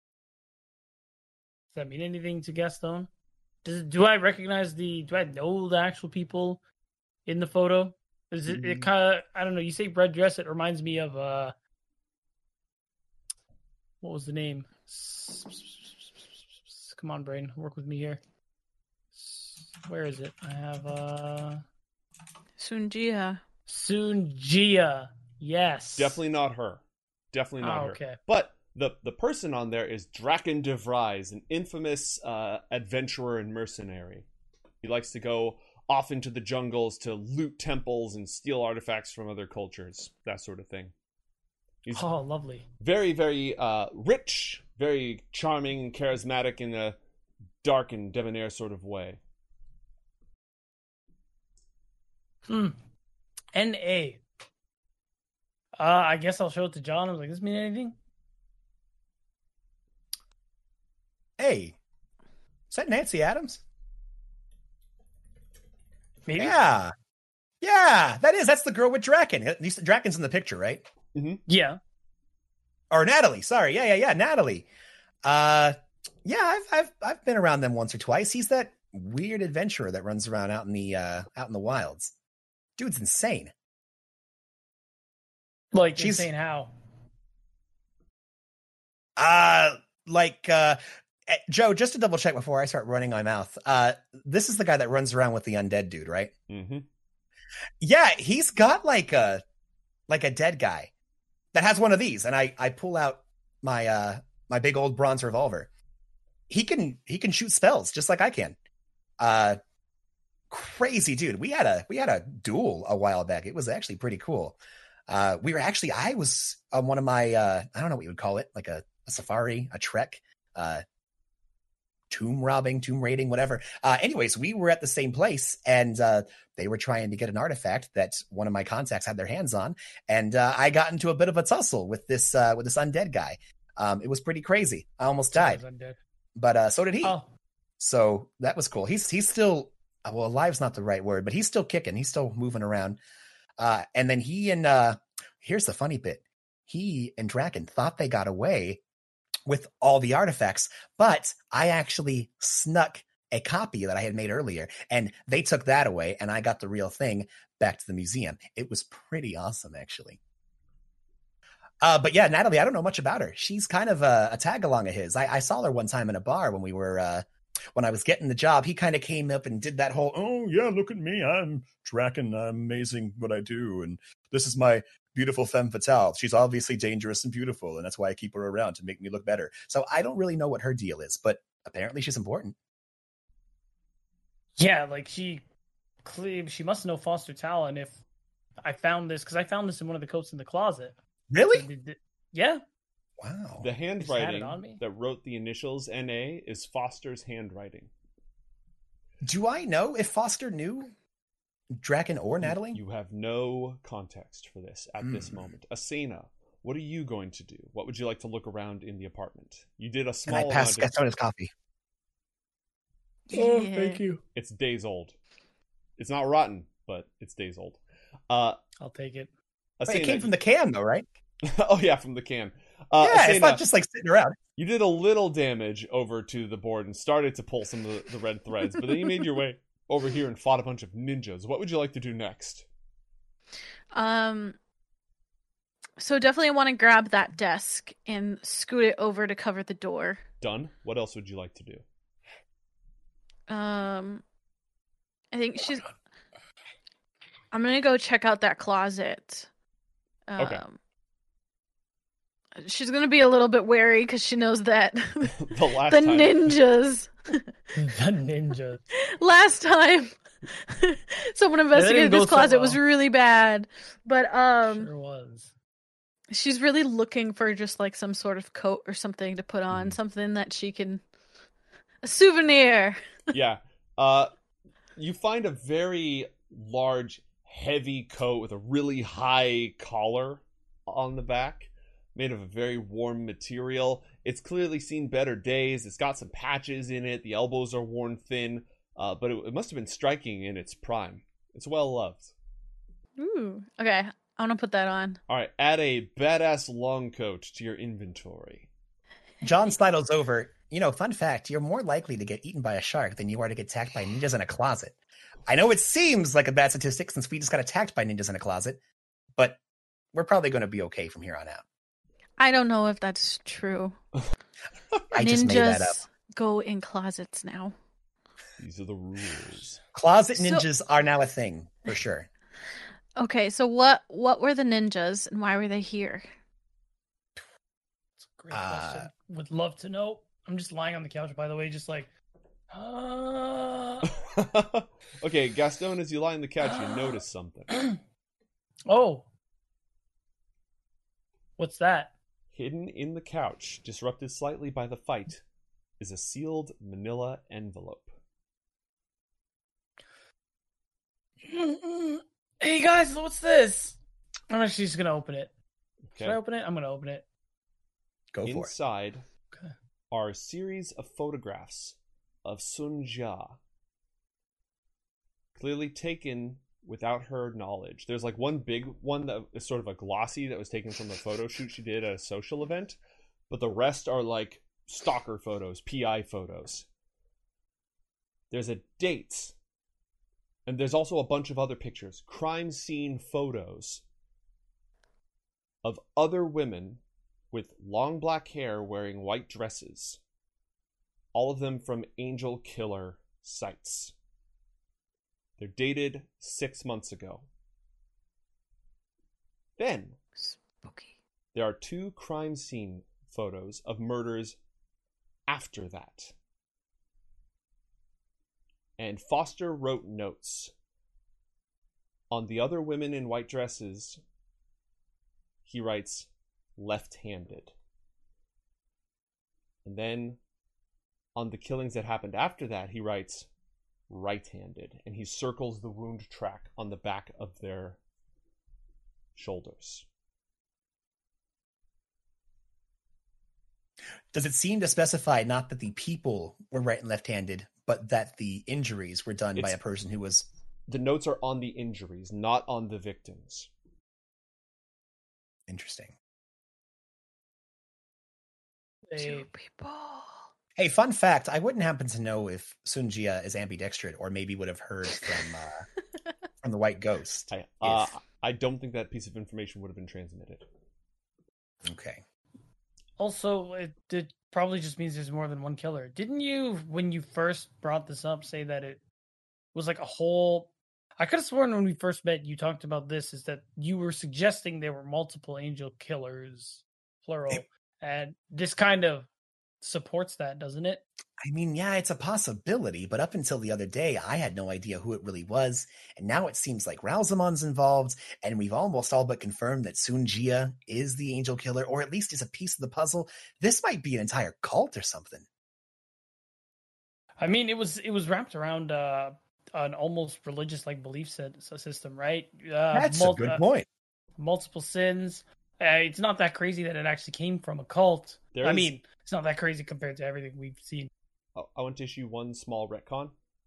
that mean anything to Gaston? Do I recognize do I know the actual people in the photo? Is it kind of, I don't know, you say red dress, it reminds me of, what was the name? Come on, brain, work with me here. Where is it? I have, Sunjia. Sunjia, yes. Definitely not her. Definitely not her. Okay. But the person on there is Draken de Vries, an infamous adventurer and mercenary. He likes to go off into the jungles to loot temples and steal artifacts from other cultures, that sort of thing. He's lovely. very, very rich, very charming and charismatic in a dark and debonair sort of way. N.A. I guess I'll show it to John. I was like, does this mean anything? Hey, is that Nancy Adams? Maybe. Yeah, that's the girl with Draken. At least Draken's in the picture, right? Mm-hmm. Yeah. Or Natalie. Sorry, yeah, Natalie. Yeah, I've been around them once or twice. He's that weird adventurer that runs around out in the wilds. Dude's insane. Like, she's insane how? Joe, just to double check before I start running my mouth, this is the guy that runs around with the undead dude, right? Mm-hmm. Yeah, he's got like a dead guy that has one of these, and I pull out my my big old bronze revolver. he can shoot spells just like I can. Crazy dude. We had a duel a while back. It was actually pretty cool. I was on one of my I don't know what you would call it, like a safari, a trek, tomb raiding, whatever. Anyways, we were at the same place, and they were trying to get an artifact that one of my contacts had their hands on, and I got into a bit of a tussle with this undead guy. It was pretty crazy. I almost died, but so did he. Oh. So that was cool. He's still, well, alive's not the right word, but he's still kicking. He's still moving around. And then here's the funny bit. He and Draken thought they got away with all the artifacts, but I actually snuck a copy that I had made earlier, and they took that away, and I got the real thing back to the museum. It was pretty awesome, actually. But yeah, Natalie, I don't know much about her. She's kind of a tag along of his. I saw her one time in a bar when we were when I was getting the job. He kind of came up and did that whole, oh yeah, look at me, I'm Draken, I'm amazing what I do, and this is my beautiful femme fatale. She's obviously dangerous and beautiful, and that's why I keep her around, to make me look better. So I don't really know what her deal is, but apparently she's important. Yeah, like she must know Foster Talon. If I found this, because I found this in one of the coats in the closet. Really? Yeah. Wow. The handwriting that wrote the initials NA is Foster's handwriting. Do I know if Foster knew Draken or Natalie? You have no context for this at this moment. Asena, what are you going to do? What would you like to look around in the apartment? You did a small. Can I pass Gaston his coffee? Oh, thank you. It's days old. It's not rotten, but it's days old. I'll take it. Wait, it came from the can, though, right? Oh yeah, from the can. Yeah, Asena, it's not just like sitting around. You did a little damage over to the board and started to pull some of the red threads, but then you made your way over here and fought a bunch of ninjas. What would you like to do next? So definitely want to grab that desk and scoot it over to cover the door. Done. What else would you like to do? I think I'm gonna go check out that closet. Okay. She's gonna be a little bit wary because she knows that the ninjas. The ninjas. Last time, someone investigated this closet. So well. Was really bad, but Sure was. She's really looking for just like some sort of coat or something to put on, something that she can, a souvenir. Yeah. You find a very large, heavy coat with a really high collar on the back, made of a very warm material. It's clearly seen better days. It's got some patches in it. The elbows are worn thin, but it must have been striking in its prime. It's well loved. Ooh, okay. I want to put that on. All right, add a badass long coat to your inventory. John sidles over. Fun fact, you're more likely to get eaten by a shark than you are to get attacked by ninjas in a closet. I know it seems like a bad statistic since we just got attacked by ninjas in a closet, but we're probably going to be okay from here on out. I don't know if that's true. I just made that up. Ninjas go in closets now. These are the rules. Closet ninjas are now a thing, for sure. Okay, so what were the ninjas and why were they here? That's a great question. Would love to know. I'm just lying on the couch, by the way, just like, Okay, Gaston, as you lie on the couch, you notice something. Oh. What's that? Hidden in the couch, disrupted slightly by the fight, is a sealed manila envelope. Hey guys, what's this? I'm actually just gonna open it. Okay. Should I open it? I'm gonna open it. Go for it. Inside Okay. are a series of photographs of Sun Jia, clearly taken without her knowledge. There's like one big one that is sort of a glossy that was taken from a photo shoot she did at a social event, but the rest are like stalker photos, PI photos. There's a date, and there's also a bunch of other pictures, crime scene photos of other women with long black hair wearing white dresses. All of them from Angel Killer sites. They're dated 6 months ago. Then, Spooky. there are 2 crime scene photos of murders after that. And Foster wrote notes. On the other women in white dresses, he writes, left-handed. And then on the killings that happened after that, he writes, right-handed. And he circles the wound track on the back of their shoulders. Does it seem to specify not that the people were right and left-handed, but that the injuries were done by a person who was... The notes are on the injuries, not on the victims. Interesting. Two people. Hey, fun fact, I wouldn't happen to know if Sunjia is ambidextrous, or maybe would have heard from the White Ghost. I don't think that piece of information would have been transmitted. Okay. Also, it probably just means there's more than one killer. Didn't you, when you first brought this up, say that it was like a whole... I could have sworn when we first met, you talked about this, is that you were suggesting there were multiple angel killers, plural, and this kind of supports that, doesn't it? I mean, yeah, it's a possibility, but up until the other day, I had no idea who it really was, and now it seems like Ralzamon's involved, and we've almost all but confirmed that Sunjia is the angel killer, or at least is a piece of the puzzle. This might be an entire cult or something. I mean, it was wrapped around an almost religious like belief system, right? That's a good point. Multiple sins. It's not that crazy that it actually came from a cult. I mean, it's not that crazy compared to everything we've seen. I want to issue one small retcon.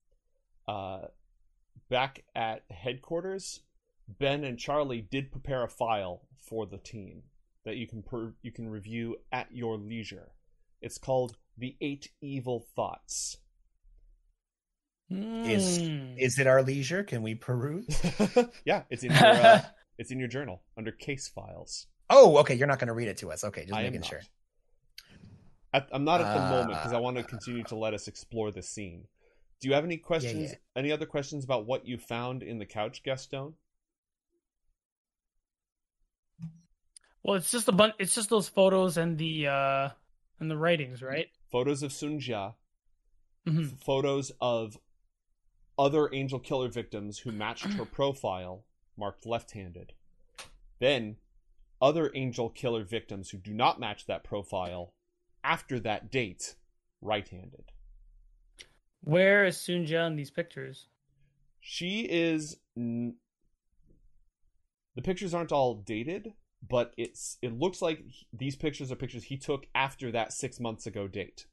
Back at headquarters, Ben and Charlie did prepare a file for the team that you can review at your leisure. It's called The 8 Evil Thoughts. Is it our leisure? Can we peruse? Yeah, it's in your journal under case files. Oh, okay. You're not going to read it to us. Okay, just making sure. I'm not at the moment because I want to continue to let us explore the scene. Do you have any questions? Yeah. Any other questions about what you found in the couch, Gaston? Well, it's just a bunch. It's just those photos and the writings, right? Photos of Sunjia. Mm-hmm. Photos of other angel killer victims who matched her profile, marked left-handed. Then, other angel killer victims who do not match that profile after that date, right-handed. Where is Sunjia in these pictures? She is... The pictures aren't all dated, but it looks like these pictures are pictures he took after that 6 months ago date.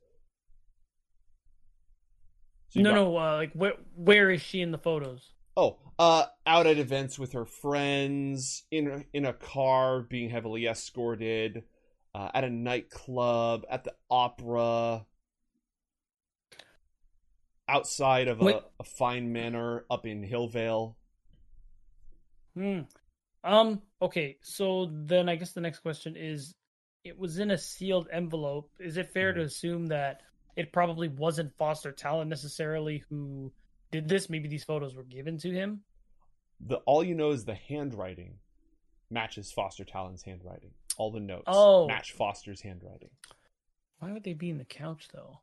So like where is she in the photos? Oh, out at events with her friends, in a car, being heavily escorted, at a nightclub, at the opera, outside of a fine manor up in Hillvale. Okay, so then I guess the next question is, it was in a sealed envelope. Is it fair to assume that it probably wasn't Foster Talon necessarily who did this? Maybe these photos were given to him? All you know is the handwriting matches Foster Talon's handwriting. All the notes match Foster's handwriting. Why would they be in the couch, though?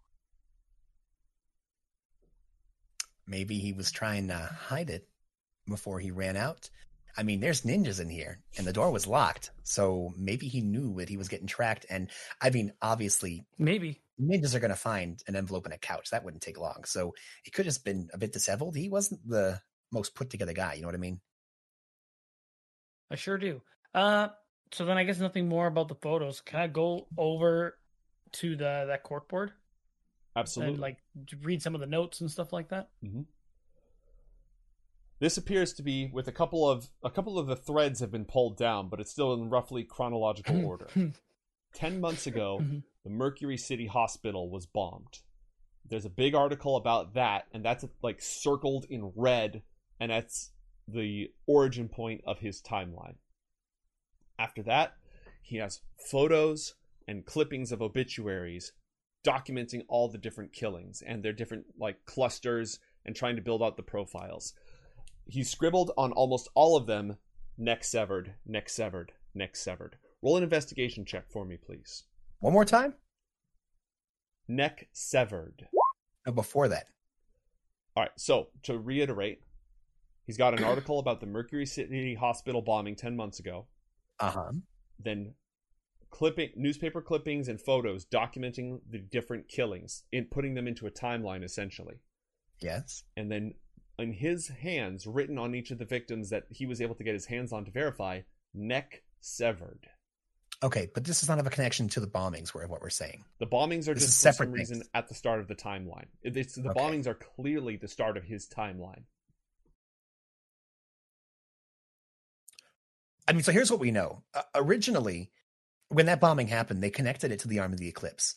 Maybe he was trying to hide it before he ran out. I mean, there's ninjas in here, and the door was locked, so maybe he knew that he was getting tracked. And I mean, obviously, maybe ninjas are going to find an envelope in a couch. That wouldn't take long. So it could have just been a bit disheveled. He wasn't the most put together guy. You know what I mean? I sure do. So then I guess nothing more about the photos. Can I go over to that corkboard? Absolutely. And like read some of the notes and stuff like that? Mm-hmm. This appears to be with a couple of the threads have been pulled down, but it's still in roughly chronological order. 10 months ago, the Mercury City Hospital was bombed. There's a big article about that, and that's like circled in red, and that's the origin point of his timeline. After that, he has photos and clippings of obituaries documenting all the different killings and their different like clusters and trying to build out the profiles. He scribbled on almost all of them, neck severed, neck severed, neck severed. Roll an investigation check for me, please. One more time? Neck severed. No, before that. All right, so to reiterate, he's got an article about the Mercury City Hospital bombing 10 months ago. Uh-huh. Then newspaper clippings and photos documenting the different killings, putting them into a timeline, essentially. Yes. And then in his hands, written on each of the victims that he was able to get his hands on to verify, neck severed. Okay, but this does not have a connection to the bombings, what we're saying. The bombings are This just is for separate some reason things. at the start of the timeline. The Okay. bombings are clearly the start of his timeline. I mean, so here's what we know. Originally, when that bombing happened, they connected it to the Arm of the Eclipse.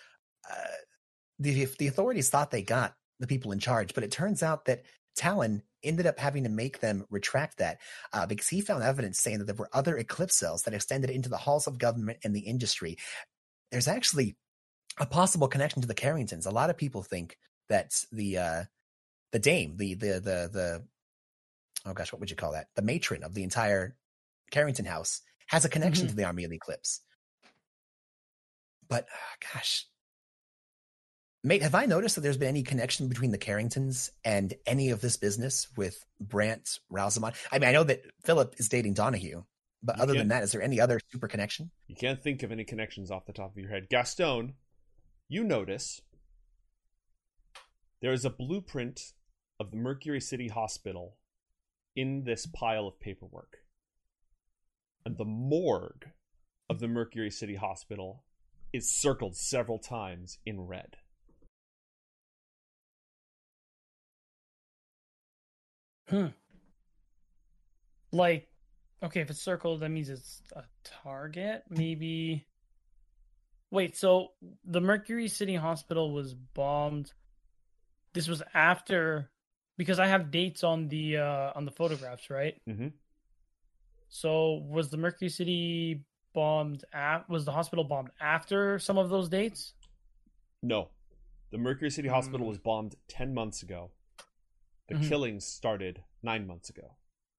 The authorities thought they got the people in charge, but it turns out that Talon ended up having to make them retract that because he found evidence saying that there were other Eclipse cells that extended into the halls of government and the industry. There's actually a possible connection to the Carringtons. A lot of people think that the dame, the oh gosh, what would you call that? The matron of the entire Carrington house has a connection to the Army of the Eclipse. But gosh, mate, have I noticed that there's been any connection between the Carringtons and any of this business with Brant Rosamond? I mean, I know that Philip is dating Donahue, but other than that, is there any other super connection? You can't think of any connections off the top of your head. Gaston, you notice there is a blueprint of the Mercury City Hospital in this pile of paperwork. And the morgue of the Mercury City Hospital is circled several times in red. Like, okay, if it's circled, that means it's a target. Maybe. Wait, so the Mercury City Hospital was bombed. This was after, because I have dates on the photographs, right? Mm-hmm. So was the Mercury City bombed? Was the hospital bombed after some of those dates? No, the Mercury City Hospital was bombed 10 months ago. The killings started 9 months ago.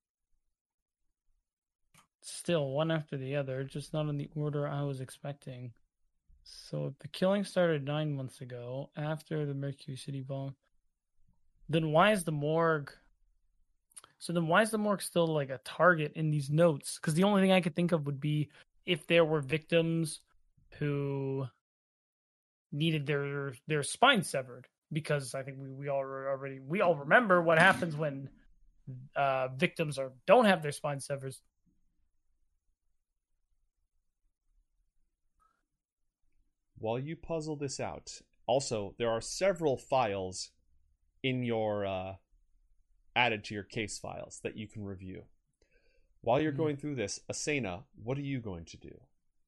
Still, one after the other, just not in the order I was expecting. So the killing started 9 months ago after the Mercury City bomb. Then why is the morgue? So then why is the morgue still like a target in these notes? Because the only thing I could think of would be if there were victims who needed their spine severed. Because I think we all remember what happens when victims don't have their spine severed. While you puzzle this out, also there are several files in your added to your case files that you can review. While you're going through this, Asena, what are you going to do?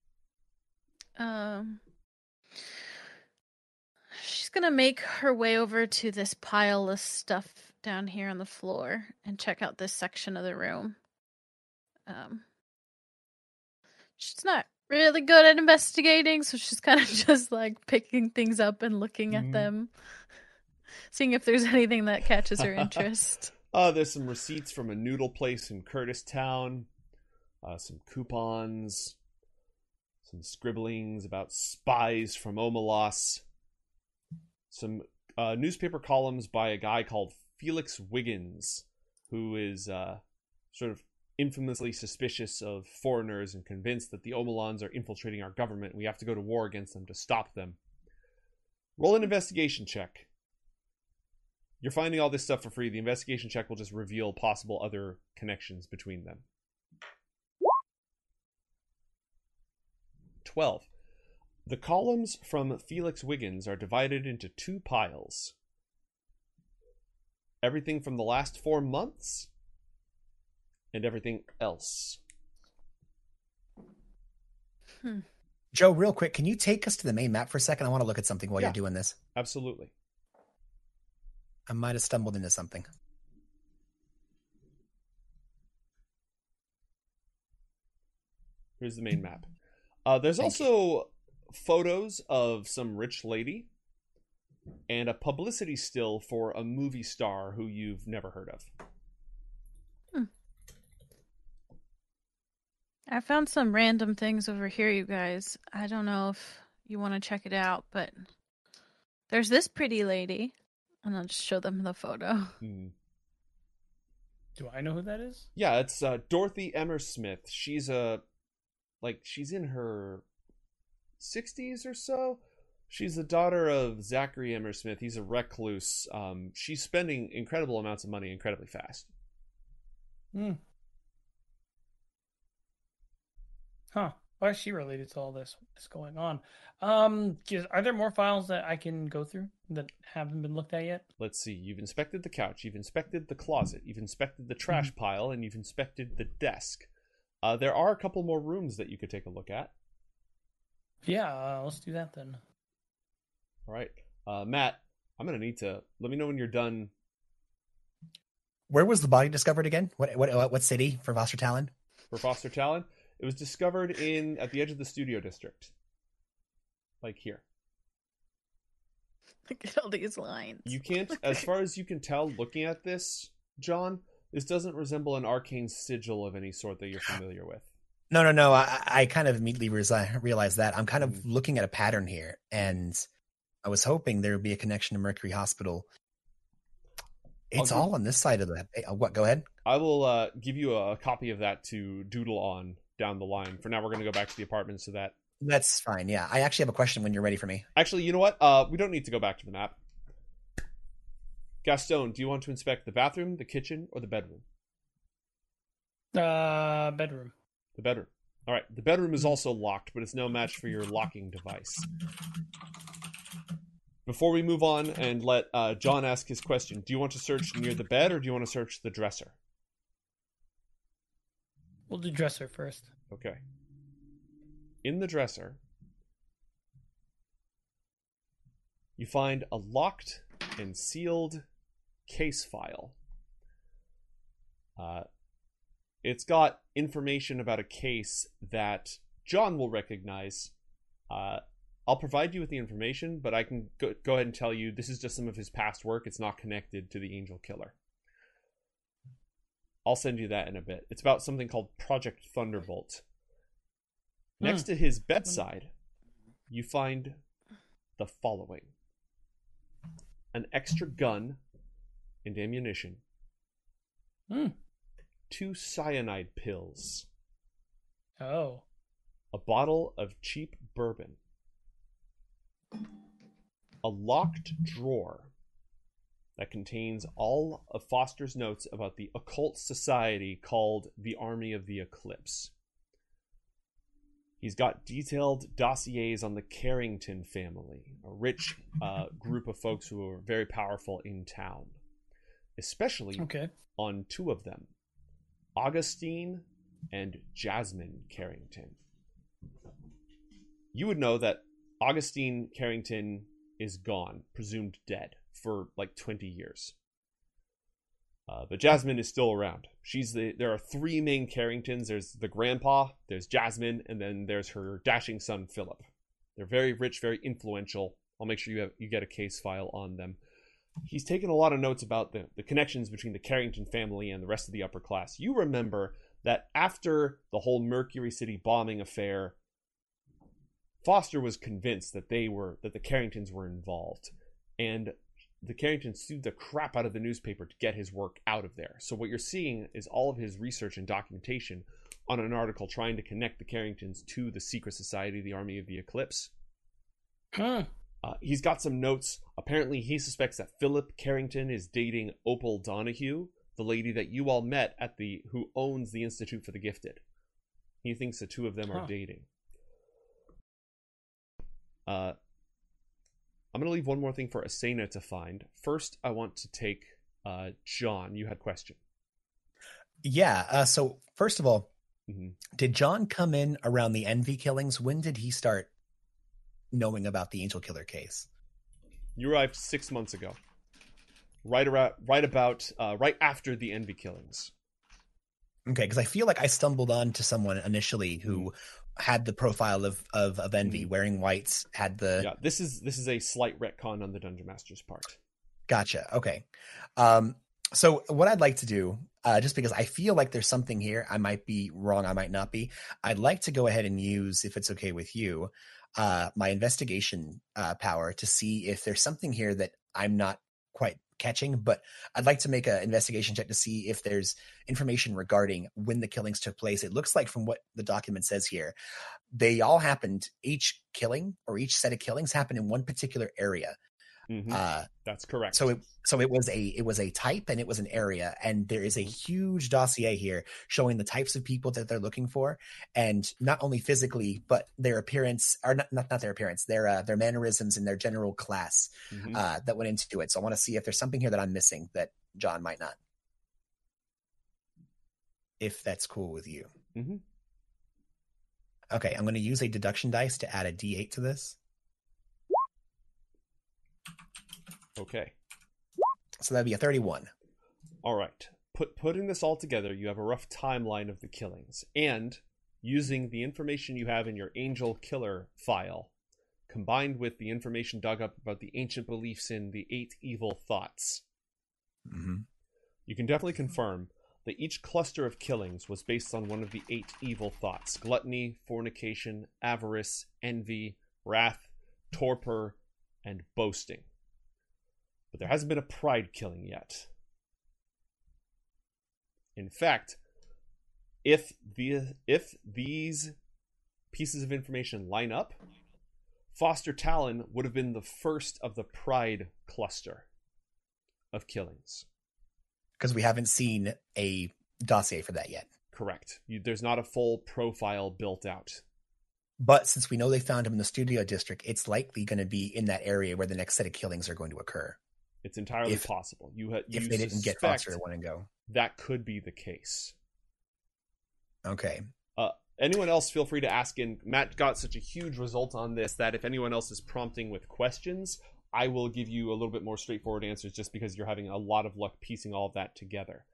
She's gonna make her way over to this pile of stuff down here on the floor and check out this section of the room. She's not really good at investigating, so she's kind of just like picking things up and looking at them, seeing if there's anything that catches her interest. There's some receipts from a noodle place in Curtistown, some coupons, some scribblings about spies from Omelas, some newspaper columns by a guy called Felix Wiggins, who is sort of infamously suspicious of foreigners and convinced that the Omelons are infiltrating our government. We have to go to war against them to stop them. Roll an investigation check. You're finding all this stuff for free. The investigation check will just reveal possible other connections between them. 12. The columns from Felix Wiggins are divided into 2 piles. Everything from the last 4 months and everything else. Joe, real quick, can you take us to the main map for a second? I want to look at something while you're doing this. Absolutely. I might have stumbled into something. Here's the main map. There's also photos of some rich lady and a publicity still for a movie star who you've never heard of. I found some random things over here, you guys. I don't know if you want to check it out, but there's this pretty lady. And I'll just show them the photo. Hmm. Do I know who that is? Yeah, it's Dorothy Emersmith. She's she's in her 60s or so. She's the daughter of Zachary Emersmith. He's a recluse. She's spending incredible amounts of money incredibly fast. Hmm. Huh. Why is she related to all this? What's going on? Are there more files that I can go through that haven't been looked at yet? Let's see. You've inspected the couch. You've inspected the closet. You've inspected the trash pile, and you've inspected the desk. There are a couple more rooms that you could take a look at. Yeah, let's do that then. All right. Matt, I'm going to need to let me know when you're done. Where was the body discovered again? What city for Foster Talon? For Foster Talon, it was discovered at the edge of the studio district. Like here. Look at all these lines. You can't, as far as you can tell looking at this, John, this doesn't resemble an arcane sigil of any sort that you're familiar with. No. I kind of immediately realized that. I'm kind of looking at a pattern here, and I was hoping there would be a connection to Mercury Hospital. It's all on this side of the... What? Go ahead. I will give you a copy of that to doodle on down the line. For now, we're going to go back to the apartment so that... That's fine, yeah. I actually have a question when you're ready for me. Actually, you know what? We don't need to go back to the map. Gaston, do you want to inspect the bathroom, the kitchen, or the bedroom? Bedroom. The bedroom. All right. The bedroom is also locked, but it's no match for your locking device. Before we move on and let John ask his question, do you want to search near the bed or do you want to search the dresser? We'll do dresser first. Okay. In the dresser, you find a locked and sealed case file. It's got information about a case that John will recognize. I'll provide you with the information, but I can go ahead and tell you this is just some of his past work. It's not connected to the Angel Killer. I'll send you that in a bit. It's about something called Project Thunderbolt. Next to his bedside, you find the following. An extra gun and ammunition. 2 cyanide pills. Oh. A bottle of cheap bourbon. A locked drawer that contains all of Foster's notes about the occult society called the Army of the Eclipse. He's got detailed dossiers on the Carrington family, a rich group of folks who are very powerful in town, especially on 2 of them, Augustine and Jasmine Carrington. You would know that Augustine Carrington is gone, presumed dead, for like 20 years. But Jasmine is still around. There are 3 main Carringtons. There's the grandpa, there's Jasmine, and then there's her dashing son, Philip. They're very rich, very influential. I'll make sure you get a case file on them. He's taken a lot of notes about the connections between the Carrington family and the rest of the upper class. You remember that after the whole Mercury City bombing affair, Foster was convinced that the Carringtons were involved, and the Carringtons sued the crap out of the newspaper to get his work out of there. So what you're seeing is all of his research and documentation on an article trying to connect the Carringtons to the secret society, the Army of the Eclipse. He's got some notes. Apparently, he suspects that Philip Carrington is dating Opal Donahue, the lady that you all met who owns the Institute for the Gifted. He thinks the 2 of them are dating. I'm going to leave one more thing for Asena to find. First, I want to take John. You had a question. Yeah. So first of all, did John come in around the Envy killings? When did he start knowing about the Angel Killer case? You arrived 6 months ago. Right after the Envy killings. Okay, because I feel like I stumbled onto someone initially who had the profile of Envy, wearing whites, had the... Yeah, this is a slight retcon on the Dungeon Master's part. Gotcha, okay. So what I'd like to do, just because I feel like there's something here, I might be wrong, I might not be, I'd like to go ahead and use, if it's okay with you, my investigation power to see if there's something here that I'm not quite catching, but I'd like to make an investigation check to see if there's information regarding when the killings took place. It looks like from what the document says here, they all happened, each killing or each set of killings happened in one particular area. That's correct. So it was a type and it was an area, and there is a huge dossier here showing the types of people that they're looking for, and not only physically but their appearance, or not their appearance, their mannerisms and their general class that went into it. So I want to see if there's something here that I'm missing that John might not, if that's cool with you. Okay, I'm going to use a deduction dice to add a D8 to this. Okay. So that'd be a 31. All right. Putting this all together, you have a rough timeline of the killings, and using the information you have in your Angel Killer file, combined with the information dug up about the ancient beliefs in the 8 evil thoughts, you can definitely confirm that each cluster of killings was based on one of the 8 evil thoughts: gluttony, fornication, avarice, envy, wrath, torpor, and boasting. But there hasn't been a pride killing yet. In fact, if these pieces of information line up, Foster Talon would have been the first of the pride cluster of killings. Because we haven't seen a dossier for that yet. Correct. There's not a full profile built out. But since we know they found him in the studio district, it's likely going to be in that area where the next set of killings are going to occur. It's entirely possible. If they didn't get Foster to one and go. That could be the case. Okay. Anyone else, feel free to ask in. Matt got such a huge result on this that if anyone else is prompting with questions, I will give you a little bit more straightforward answers just because you're having a lot of luck piecing all of that together.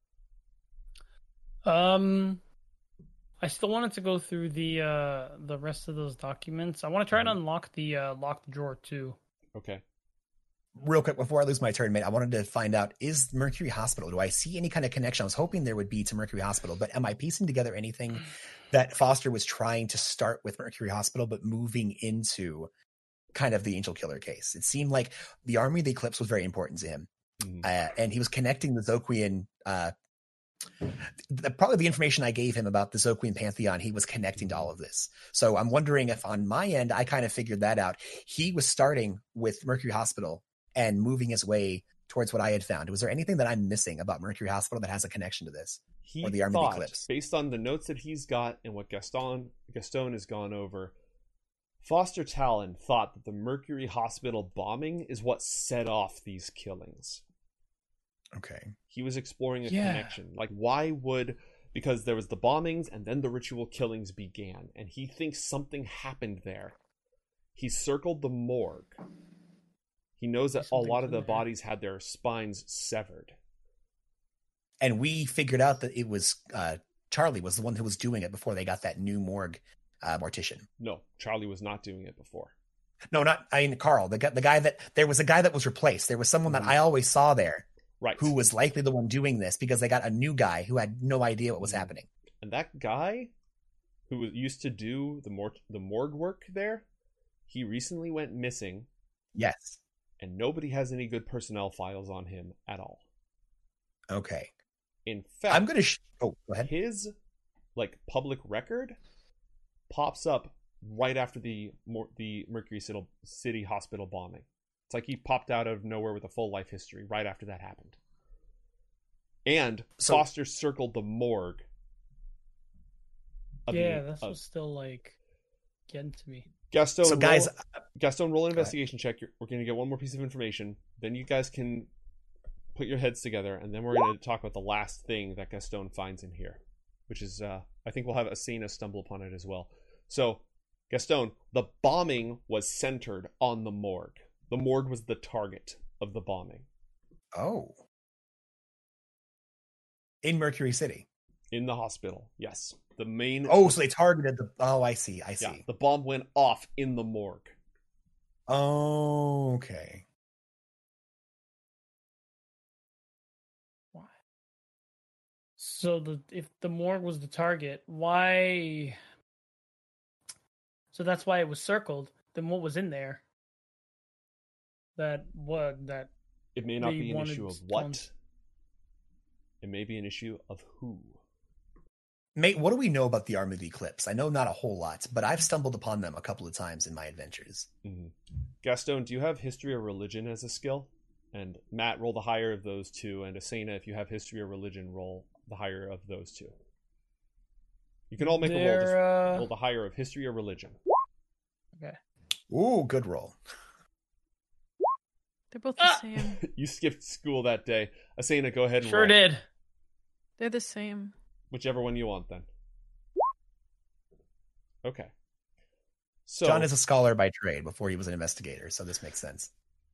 I still wanted to go through the rest of those documents. I want to try and unlock the locked drawer too. Okay. Real quick, before I lose my turn, mate, I wanted to find out, is Mercury Hospital, do I see any kind of connection? I was hoping there would be to Mercury Hospital, but am I piecing together anything that Foster was trying to start with Mercury Hospital, but moving into kind of the Angel Killer case? It seemed like the Army of the Eclipse was very important to him. And he was connecting the Zoquian, probably the information I gave him about the Zoquian Pantheon, he was connecting to all of this. So I'm wondering if on my end, I kind of figured that out. He was starting with Mercury Hospital and moving his way towards what I had found. Was there anything that I'm missing about Mercury Hospital that has a connection to this? Or the Army of the Eclipse? Based on the notes that he's got and what Gaston has gone over, Foster Talon thought that the Mercury Hospital bombing is what set off these killings. Okay. He was exploring a connection. Like, why would... Because there was the bombings and then the ritual killings began. And he thinks something happened there. He circled the morgue. He knows that a lot of the bodies had their spines severed. And we figured out that it was Charlie was the one who was doing it before they got that new morgue mortician. No, Charlie was not doing it before. No, Carl. The guy that there was a guy that was replaced. There was someone that I always saw there, right, who was likely the one doing this because they got a new guy who had no idea what was happening. And that guy, who used to do the morgue work there, he recently went missing. Yes. And nobody has any good personnel files on him at all. Okay. In fact, I'm going to go ahead. His public record pops up right after the Mercury City Hospital bombing. It's like he popped out of nowhere with a full life history right after that happened. And Foster circled the morgue. This was still getting to me. Gaston, so guys, roll an investigation check. We're going to get one more piece of information. Then you guys can put your heads together, and then we're going to talk about the last thing that Gaston finds in here, which is, I think we'll have Asena stumble upon it as well. So, Gaston, the bombing was centered on the morgue. The morgue was the target of the bombing. Oh. In Mercury City? In the hospital, yes. The main... Oh, so they targeted the... Oh, I see. Yeah, the bomb went off in the morgue. Oh, okay. Why? So if the morgue was the target, why... So that's why it was circled. Then what was in there? That It may not They be an wanted issue of tons. what. It may be an issue of who. Mate, what do we know about the Arm of the Eclipse? I know not a whole lot, but I've stumbled upon them a couple of times in my adventures. Mm-hmm. Gaston, do you have history or religion as a skill? And Matt, roll the higher of those two. And Asena, if you have history or religion, roll the higher of those two. You can all make a roll. Just roll the higher of history or religion. Okay. Ooh, good roll. They're both the same. You skipped school that day. Asena, go ahead and Sure roll. did. They're the same. Whichever one you want, then. Okay. So John is a scholar by trade before he was an investigator, so this makes sense.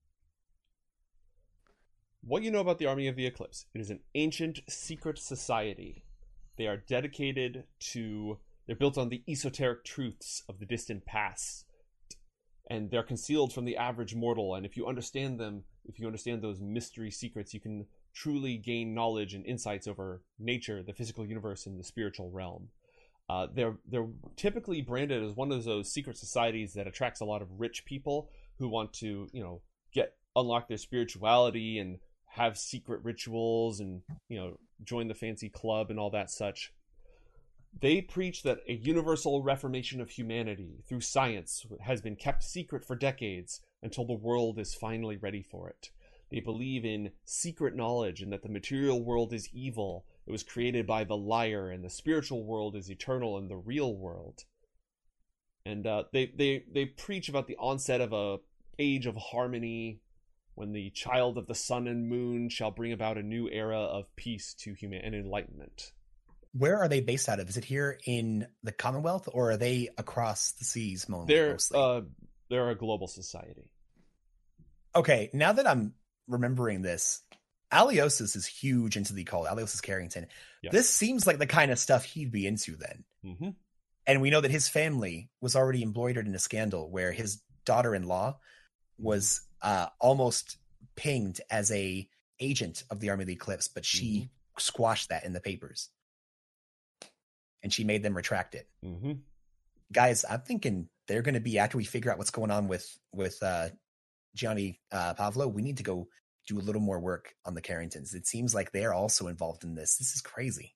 what you know about the Army of the Eclipse. It is an ancient secret society. They are dedicated to... They're built on the esoteric truths of the distant past. And they're concealed from the average mortal. And if you understand them, if you understand those mystery secrets, you can truly gain knowledge and insights over nature, the physical universe, and the spiritual realm. They're typically branded as one of those secret societies that attracts a lot of rich people who want to, unlock their spirituality and have secret rituals and, join the fancy club and all that such. They preach that a universal reformation of humanity through science has been kept secret for decades until the world is finally ready for it. They believe in secret knowledge and that the material world is evil. It was created by the liar, and the spiritual world is eternal and the real world. And they preach about the onset of a age of harmony, when the child of the sun and moon shall bring about a new era of peace to humanity and enlightenment. Where are they based out of? Is it here in the Commonwealth, or are they across the seas mostly? They're a global society. Okay, now that I'm remembering this, Aliosis is huge into the cult. Aliosis Carrington. Yeah. This seems like the kind of stuff he'd be into then. Mm-hmm. And we know that his family was already embroidered in a scandal where his daughter-in-law was almost pinged as a agent of the Army of the Eclipse, but she squashed that in the papers. And she made them retract it. Mm-hmm. Guys, I'm thinking they're going to be, after we figure out what's going on with Gianni Pavlo, we need to go do a little more work on the Carringtons. It seems like they're also involved in this. This is crazy.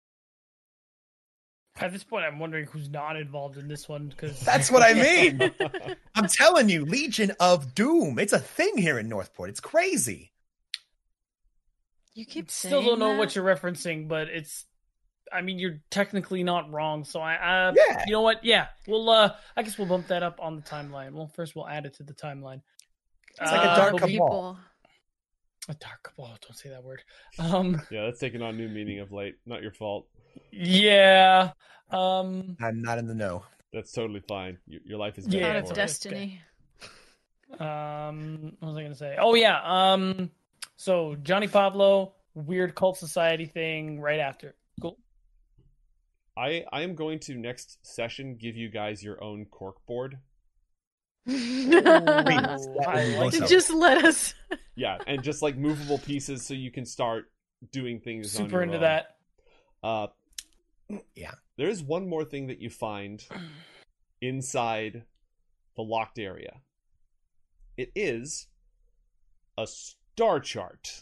At this point, I'm wondering who's not involved in this one, because That's what I mean. I'm telling you, Legion of Doom. It's a thing here in Northport. It's crazy. You keep still saying don't know that? what you're referencing, but you're technically not wrong. So Yeah. You know what? Yeah, we'll I guess we'll bump that up on the timeline. Well, first we'll add it to the timeline. It's like a dark but cabal. people. A dark cabal. Don't say that word. Yeah, that's taken on new meaning of late. Not your fault. Yeah. I'm not in the know. That's totally fine. Your life is Yeah, better Out it's of for it. destiny. What was I gonna say? Oh yeah. So Johnny Pablo, weird cult society thing right after. Cool. I am going to next session give you guys your own cork board. I like that. Just let us. Yeah, and just like movable pieces so you can start doing things on Super your into own. that. Yeah. There is one more thing that you find inside the locked area. It is a star chart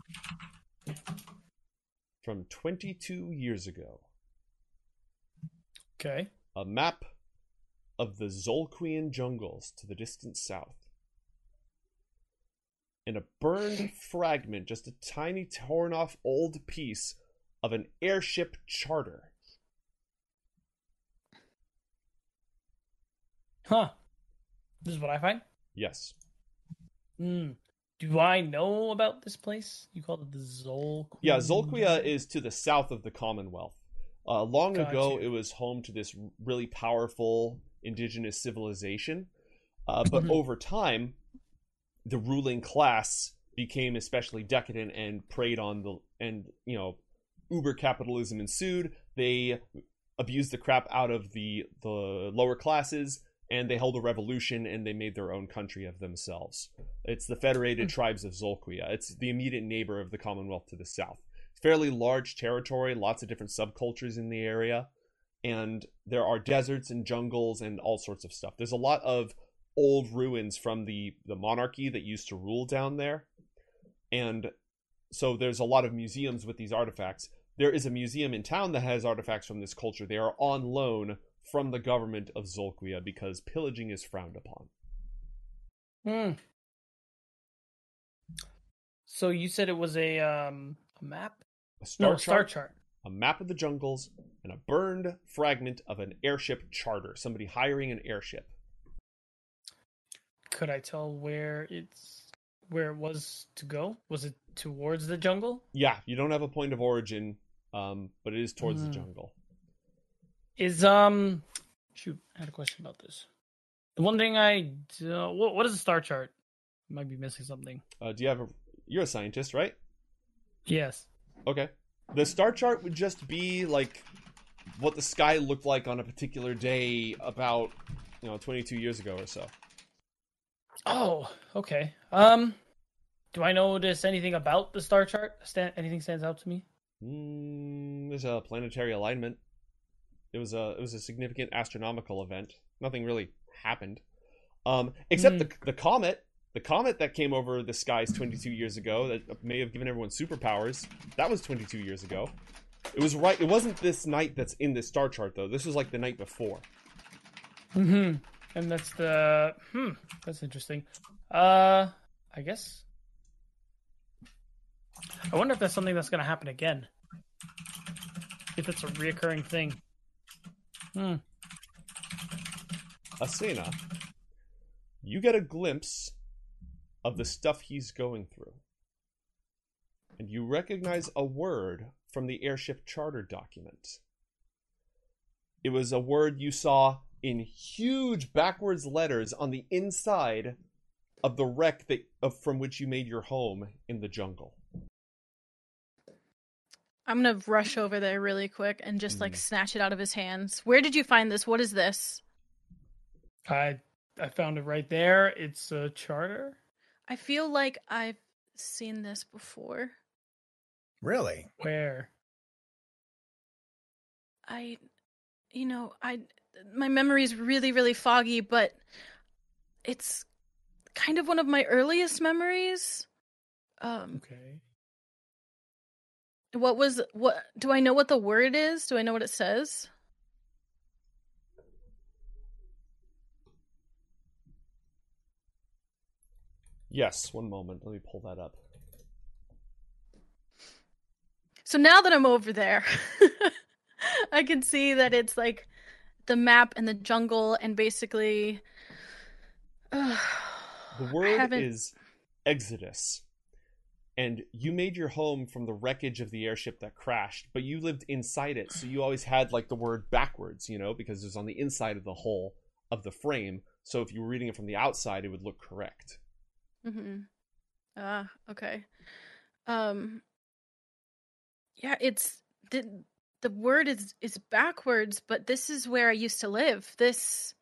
from 22 years ago. Okay. A map of the Zolquian jungles to the distant south. And a burned fragment, just a tiny torn off old piece of an airship charter. Huh. This is what I find. Yes. Do I know about this place? You called it the Zol. Yeah, Zolquia is to the south of the Commonwealth. Long Got ago, you. it was home to this really powerful indigenous civilization. But over time, the ruling class became especially decadent and preyed on uber capitalism ensued. They abused the crap out of the lower classes, and they held a revolution, and they made their own country of themselves. It's the Federated Tribes of Zolquia. It's the immediate neighbor of the Commonwealth to the south. Fairly large territory, lots of different subcultures in the area, and there are deserts and jungles and all sorts of stuff. There's a lot of old ruins from the monarchy that used to rule down there. And so there's a lot of museums with these artifacts. There is a museum in town that has artifacts from this culture. They are on loan from the government of Zolquia because pillaging is frowned upon. Hmm. So you said it was a map? A star Star chart, chart. a map of the jungles, and a burned fragment of an airship charter. Somebody hiring an airship. Could I tell where it was to go? Was it towards the jungle? Yeah, you don't have a point of origin, but it is towards the Hmm. jungle. Is shoot, I had a question about this. The one thing what is a star chart? I might be missing something. Do you have you're a scientist, right? Yes. Okay. The star chart would just be like what the sky looked like on a particular day about, 22 years ago or so. Oh, okay. Do I notice anything about the star chart? Anything stands out to me? There's a planetary alignment. It was a significant astronomical event. Nothing really happened, except the comet. The comet that came over the skies 22 years ago that may have given everyone superpowers. That was 22 years ago. It was right. It wasn't this night that's in this star chart though. This was like the night before. Mm-hmm. And that's the that's interesting. I guess. I wonder if that's something that's gonna happen again. If it's a reoccurring thing. Asena, you get a glimpse of the stuff he's going through. And you recognize a word from the airship charter document. It was a word you saw in huge backwards letters on the inside of the wreck from which you made your home in the jungle. I'm gonna rush over there really quick and just like snatch it out of his hands. Where did you find this? What is this? I found it right there. It's a charter. I feel like I've seen this before. Really? Where? My memory is really, really foggy, but it's kind of one of my earliest memories. Okay. What do I know what the word is? Do I know what it says? Yes, one moment. Let me pull that up. So now that I'm over there, I can see that it's like the map and the jungle and basically the word is Exodus. And you made your home from the wreckage of the airship that crashed, but you lived inside it, so you always had like the word backwards, because it was on the inside of the hull of the frame. So if you were reading it from the outside, it would look correct. Okay. Yeah, it's the word is backwards, but this is where I used to live. This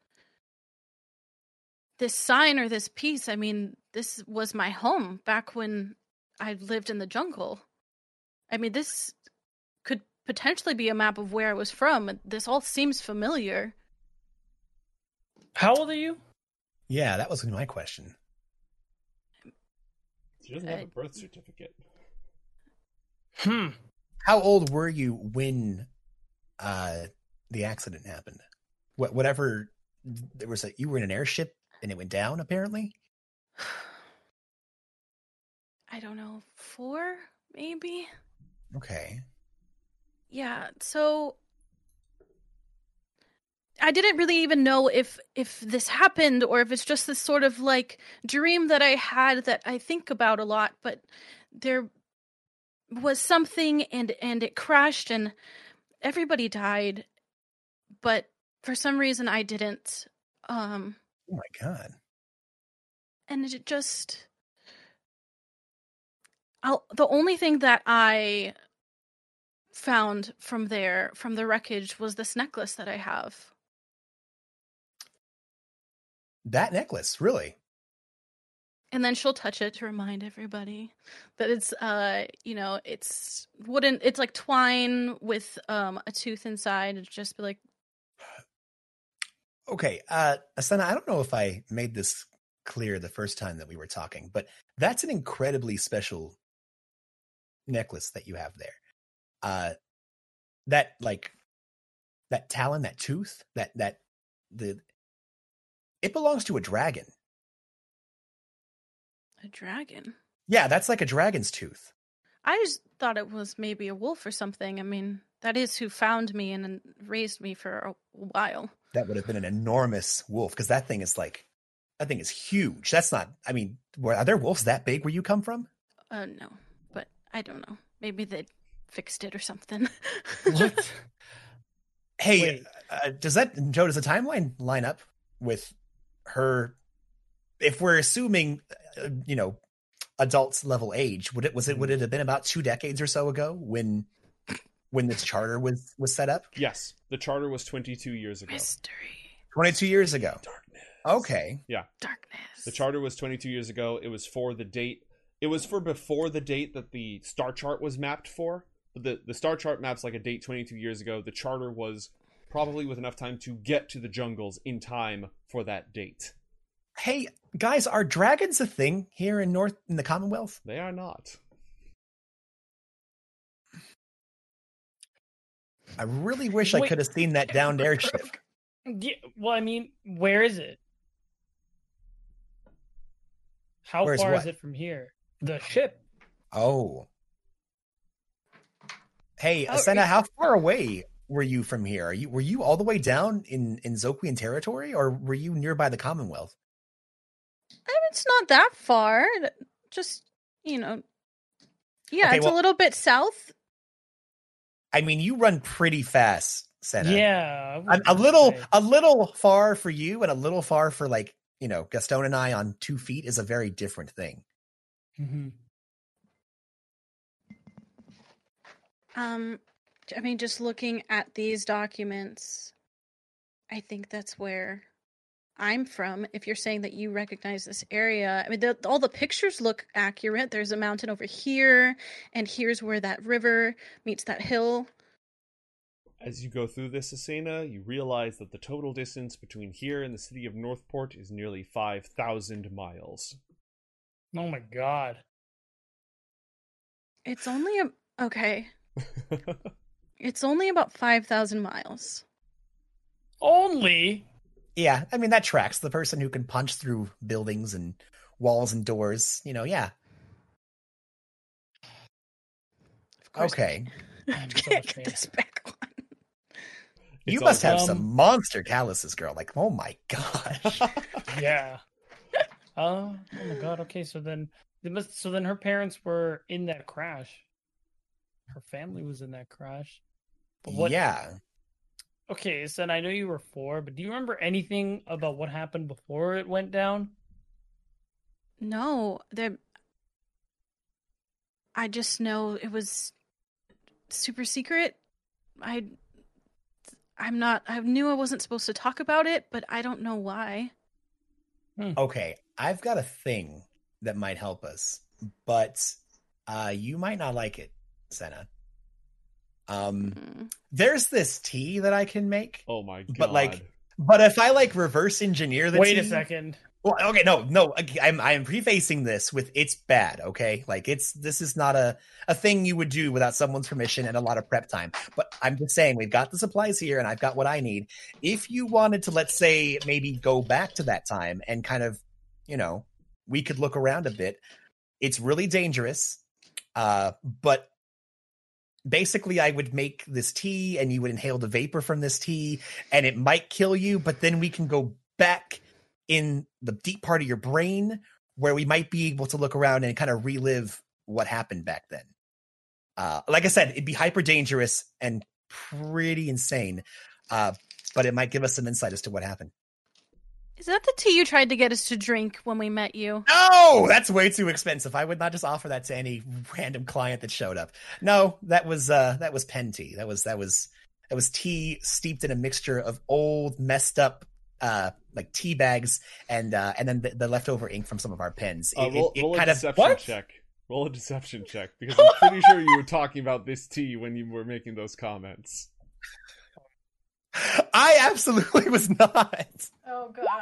sign or this piece, I mean, this was my home back when I lived in the jungle. I mean, this could potentially be a map of where I was from. This all seems familiar. How old are you? Yeah, that was my question. She doesn't have a birth certificate. How old were you when the accident happened? Whatever there was you were in an airship and it went down, apparently? I don't know, 4 maybe? Okay. Yeah, so I didn't really even know if this happened or if it's just this sort of like dream that I had that I think about a lot, but there was something and it crashed and everybody died, but for some reason I didn't. Oh my god. And it just the only thing that I found from the wreckage was this necklace that I have. That necklace, really? And then she'll touch it to remind everybody that it's it's wooden. It's like twine with a tooth inside. It'd just be like, okay, Asena, I don't know if I made this clear the first time that we were talking, but that's an incredibly special necklace that you have there. That talon, that tooth, it belongs to a dragon. A dragon? Yeah, that's like a dragon's tooth. I just thought it was maybe a wolf or something. I mean, that is who found me and raised me for a while. That would have been an enormous wolf, because that thing is huge. That's not, I mean, are there wolves that big where you come from? No, but I don't know. Maybe they fixed it or something. What? Hey, does the timeline line up with her? If we're assuming, adults level age, would it have been about 2 decades or so ago when this charter was set up? Yes, the charter was 22 years ago. Mystery. 22 years ago. Darkness. Okay. Yeah. Darkness. The charter was 22 years ago. It was for the date. It was for before the date that the star chart was mapped for. But the star chart maps like a date 22 years ago. The charter was probably with enough time to get to the jungles in time for that date. Hey, guys, are dragons a thing here in the Commonwealth? They are not. I really wish I could have seen that downed airship. Yeah, well, I mean, where is it? How Where's far what? is it from here? The ship. Oh. Hey, Oh, Asena, how far away were you from here? Were you all the way down in Zoquian territory, or were you nearby the Commonwealth? It's not that far. Just, yeah, Okay, it's a little bit south. I mean, you run pretty fast, Senna. Yeah. A little far for you, and a little far for Gaston and I on 2 feet is a very different thing. Mm-hmm. I mean, just looking at these documents, I think that's where I'm from. If you're saying that you recognize this area, I mean, all the pictures look accurate. There's a mountain over here, and here's where that river meets that hill. As you go through this, Asena, you realize that the total distance between here and the city of Northport is nearly 5,000 miles. Oh my god. It's only okay. It's only about 5,000 miles. Only? Yeah, I mean, that tracks. The person who can punch through buildings and walls and doors, yeah. Of course. Okay. I'm so Can't get ashamed. this back on. You It's must all- have some monster calluses, girl. Like, oh my gosh. Yeah. Oh my god. Okay, so then her parents were in that crash. Her family was in that crash. But what? Yeah. Okay, so I know you were 4, but do you remember anything about what happened before it went down? No, I just know it was super secret. I knew I wasn't supposed to talk about it, but I don't know why. Okay, I've got a thing that might help us, but you might not like it, Senna. There's this tea that I can make, Oh my god. but if I reverse engineer the Wait tea, a second. Well, okay, no, I'm prefacing this with it's bad, okay? This is not a thing you would do without someone's permission and a lot of prep time. But I'm just saying, we've got the supplies here and I've got what I need. If you wanted to, let's say, maybe go back to that time and kind of, we could look around a bit. It's really dangerous, but basically I would make this tea and you would inhale the vapor from this tea and it might kill you, but then we can go back in the deep part of your brain where we might be able to look around and kind of relive what happened back then. Like I said, it'd be hyper dangerous and pretty insane, but it might give us some insight as to what happened. Is that the tea you tried to get us to drink when we met you? No, that's way too expensive. I would not just offer that to any random client that showed up. No, that was pen tea. That was tea steeped in a mixture of old, messed up tea bags and then the leftover ink from some of our pens. Roll a deception What? check. Roll a deception check, because I'm pretty sure you were talking about this tea when you were making those comments. I absolutely was not. Oh gosh.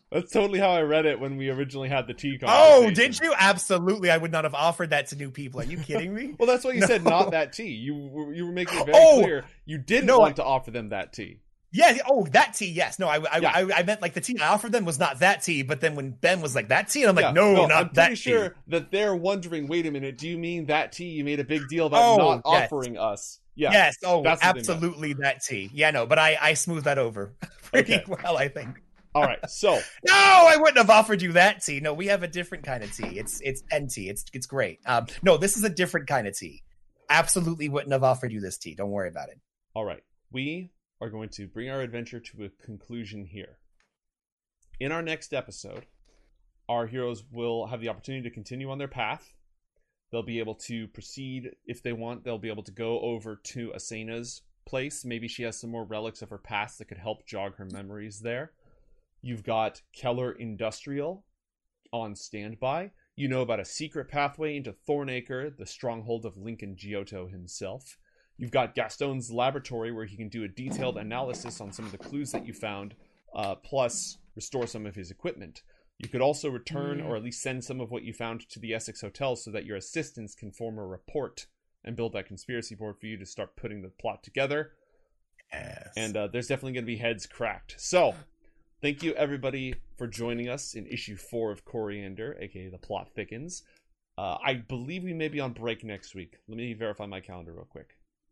That's totally how I read it when we originally had the tea Oh, conversation. did you? Absolutely. I would not have offered that to new people. Are you kidding me? Well, that's why you No. said not that tea. You were making it very Oh! clear you didn't No, want to offer them that tea. Yeah. Oh, that tea. Yes. No, Yeah. I meant like the tea I offered them was not that tea. But then when Ben was like that tea, and I'm like, Yeah, no, well, not I'm that pretty sure tea. that they're wondering, wait a minute, do you mean that tea you made a big deal about Oh, not yes. offering us? Yeah. Yes. Oh, that's what they meant. absolutely that tea. Yeah. No, but I smoothed that over pretty Okay. well, I think. All right. So, No, I wouldn't have offered you that tea. No, we have a different kind of tea. It's pen tea. It's great. No, this is a different kind of tea. Absolutely wouldn't have offered you this tea. Don't worry about it. all right. We are going to bring our adventure to a conclusion here. In our next episode, our heroes will have the opportunity to continue on their path. They'll be able to proceed if they want. They'll be able to go over to Asena's place. Maybe she has some more relics of her past that could help jog her memories there. You've got Keller Industrial on standby. You know about a secret pathway into Thornacre, the stronghold of Lincoln Giotto himself. You've got Gaston's laboratory where he can do a detailed analysis on some of the clues that you found, plus restore some of his equipment. You could also return or at least send some of what you found to the Essex Hotel so that your assistants can form a report and build that conspiracy board for you to start putting the plot together. Yes. And there's definitely going to be heads cracked. So, thank you everybody for joining us in issue 4 of Coriander, aka The Plot Thickens. I believe we may be on break next week. Let me verify my calendar real quick.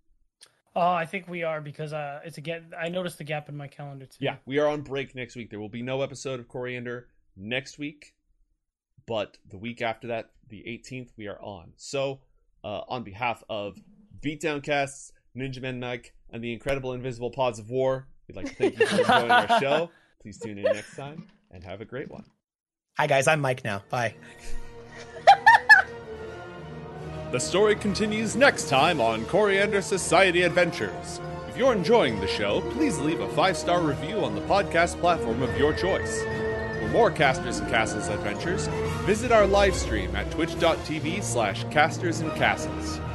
I think we are because it's a gap. I noticed the gap in my calendar too. Yeah, we are on break next week. There will be no episode of Coriander next week, but the week after that, the 18th, we are on. So, on behalf of Beatdown Casts, Ninja Man Mike, and the incredible Invisible Pods of War, we'd like to thank you for enjoying our show. Please tune in next time, and have a great one. Hi, guys. I'm Mike now. Bye. The story continues next time on Coriander Society Adventures. If you're enjoying the show, please leave a 5-star review on the podcast platform of your choice. For more Casters and Castles adventures, visit our live stream at twitch.tv/castersandcastles.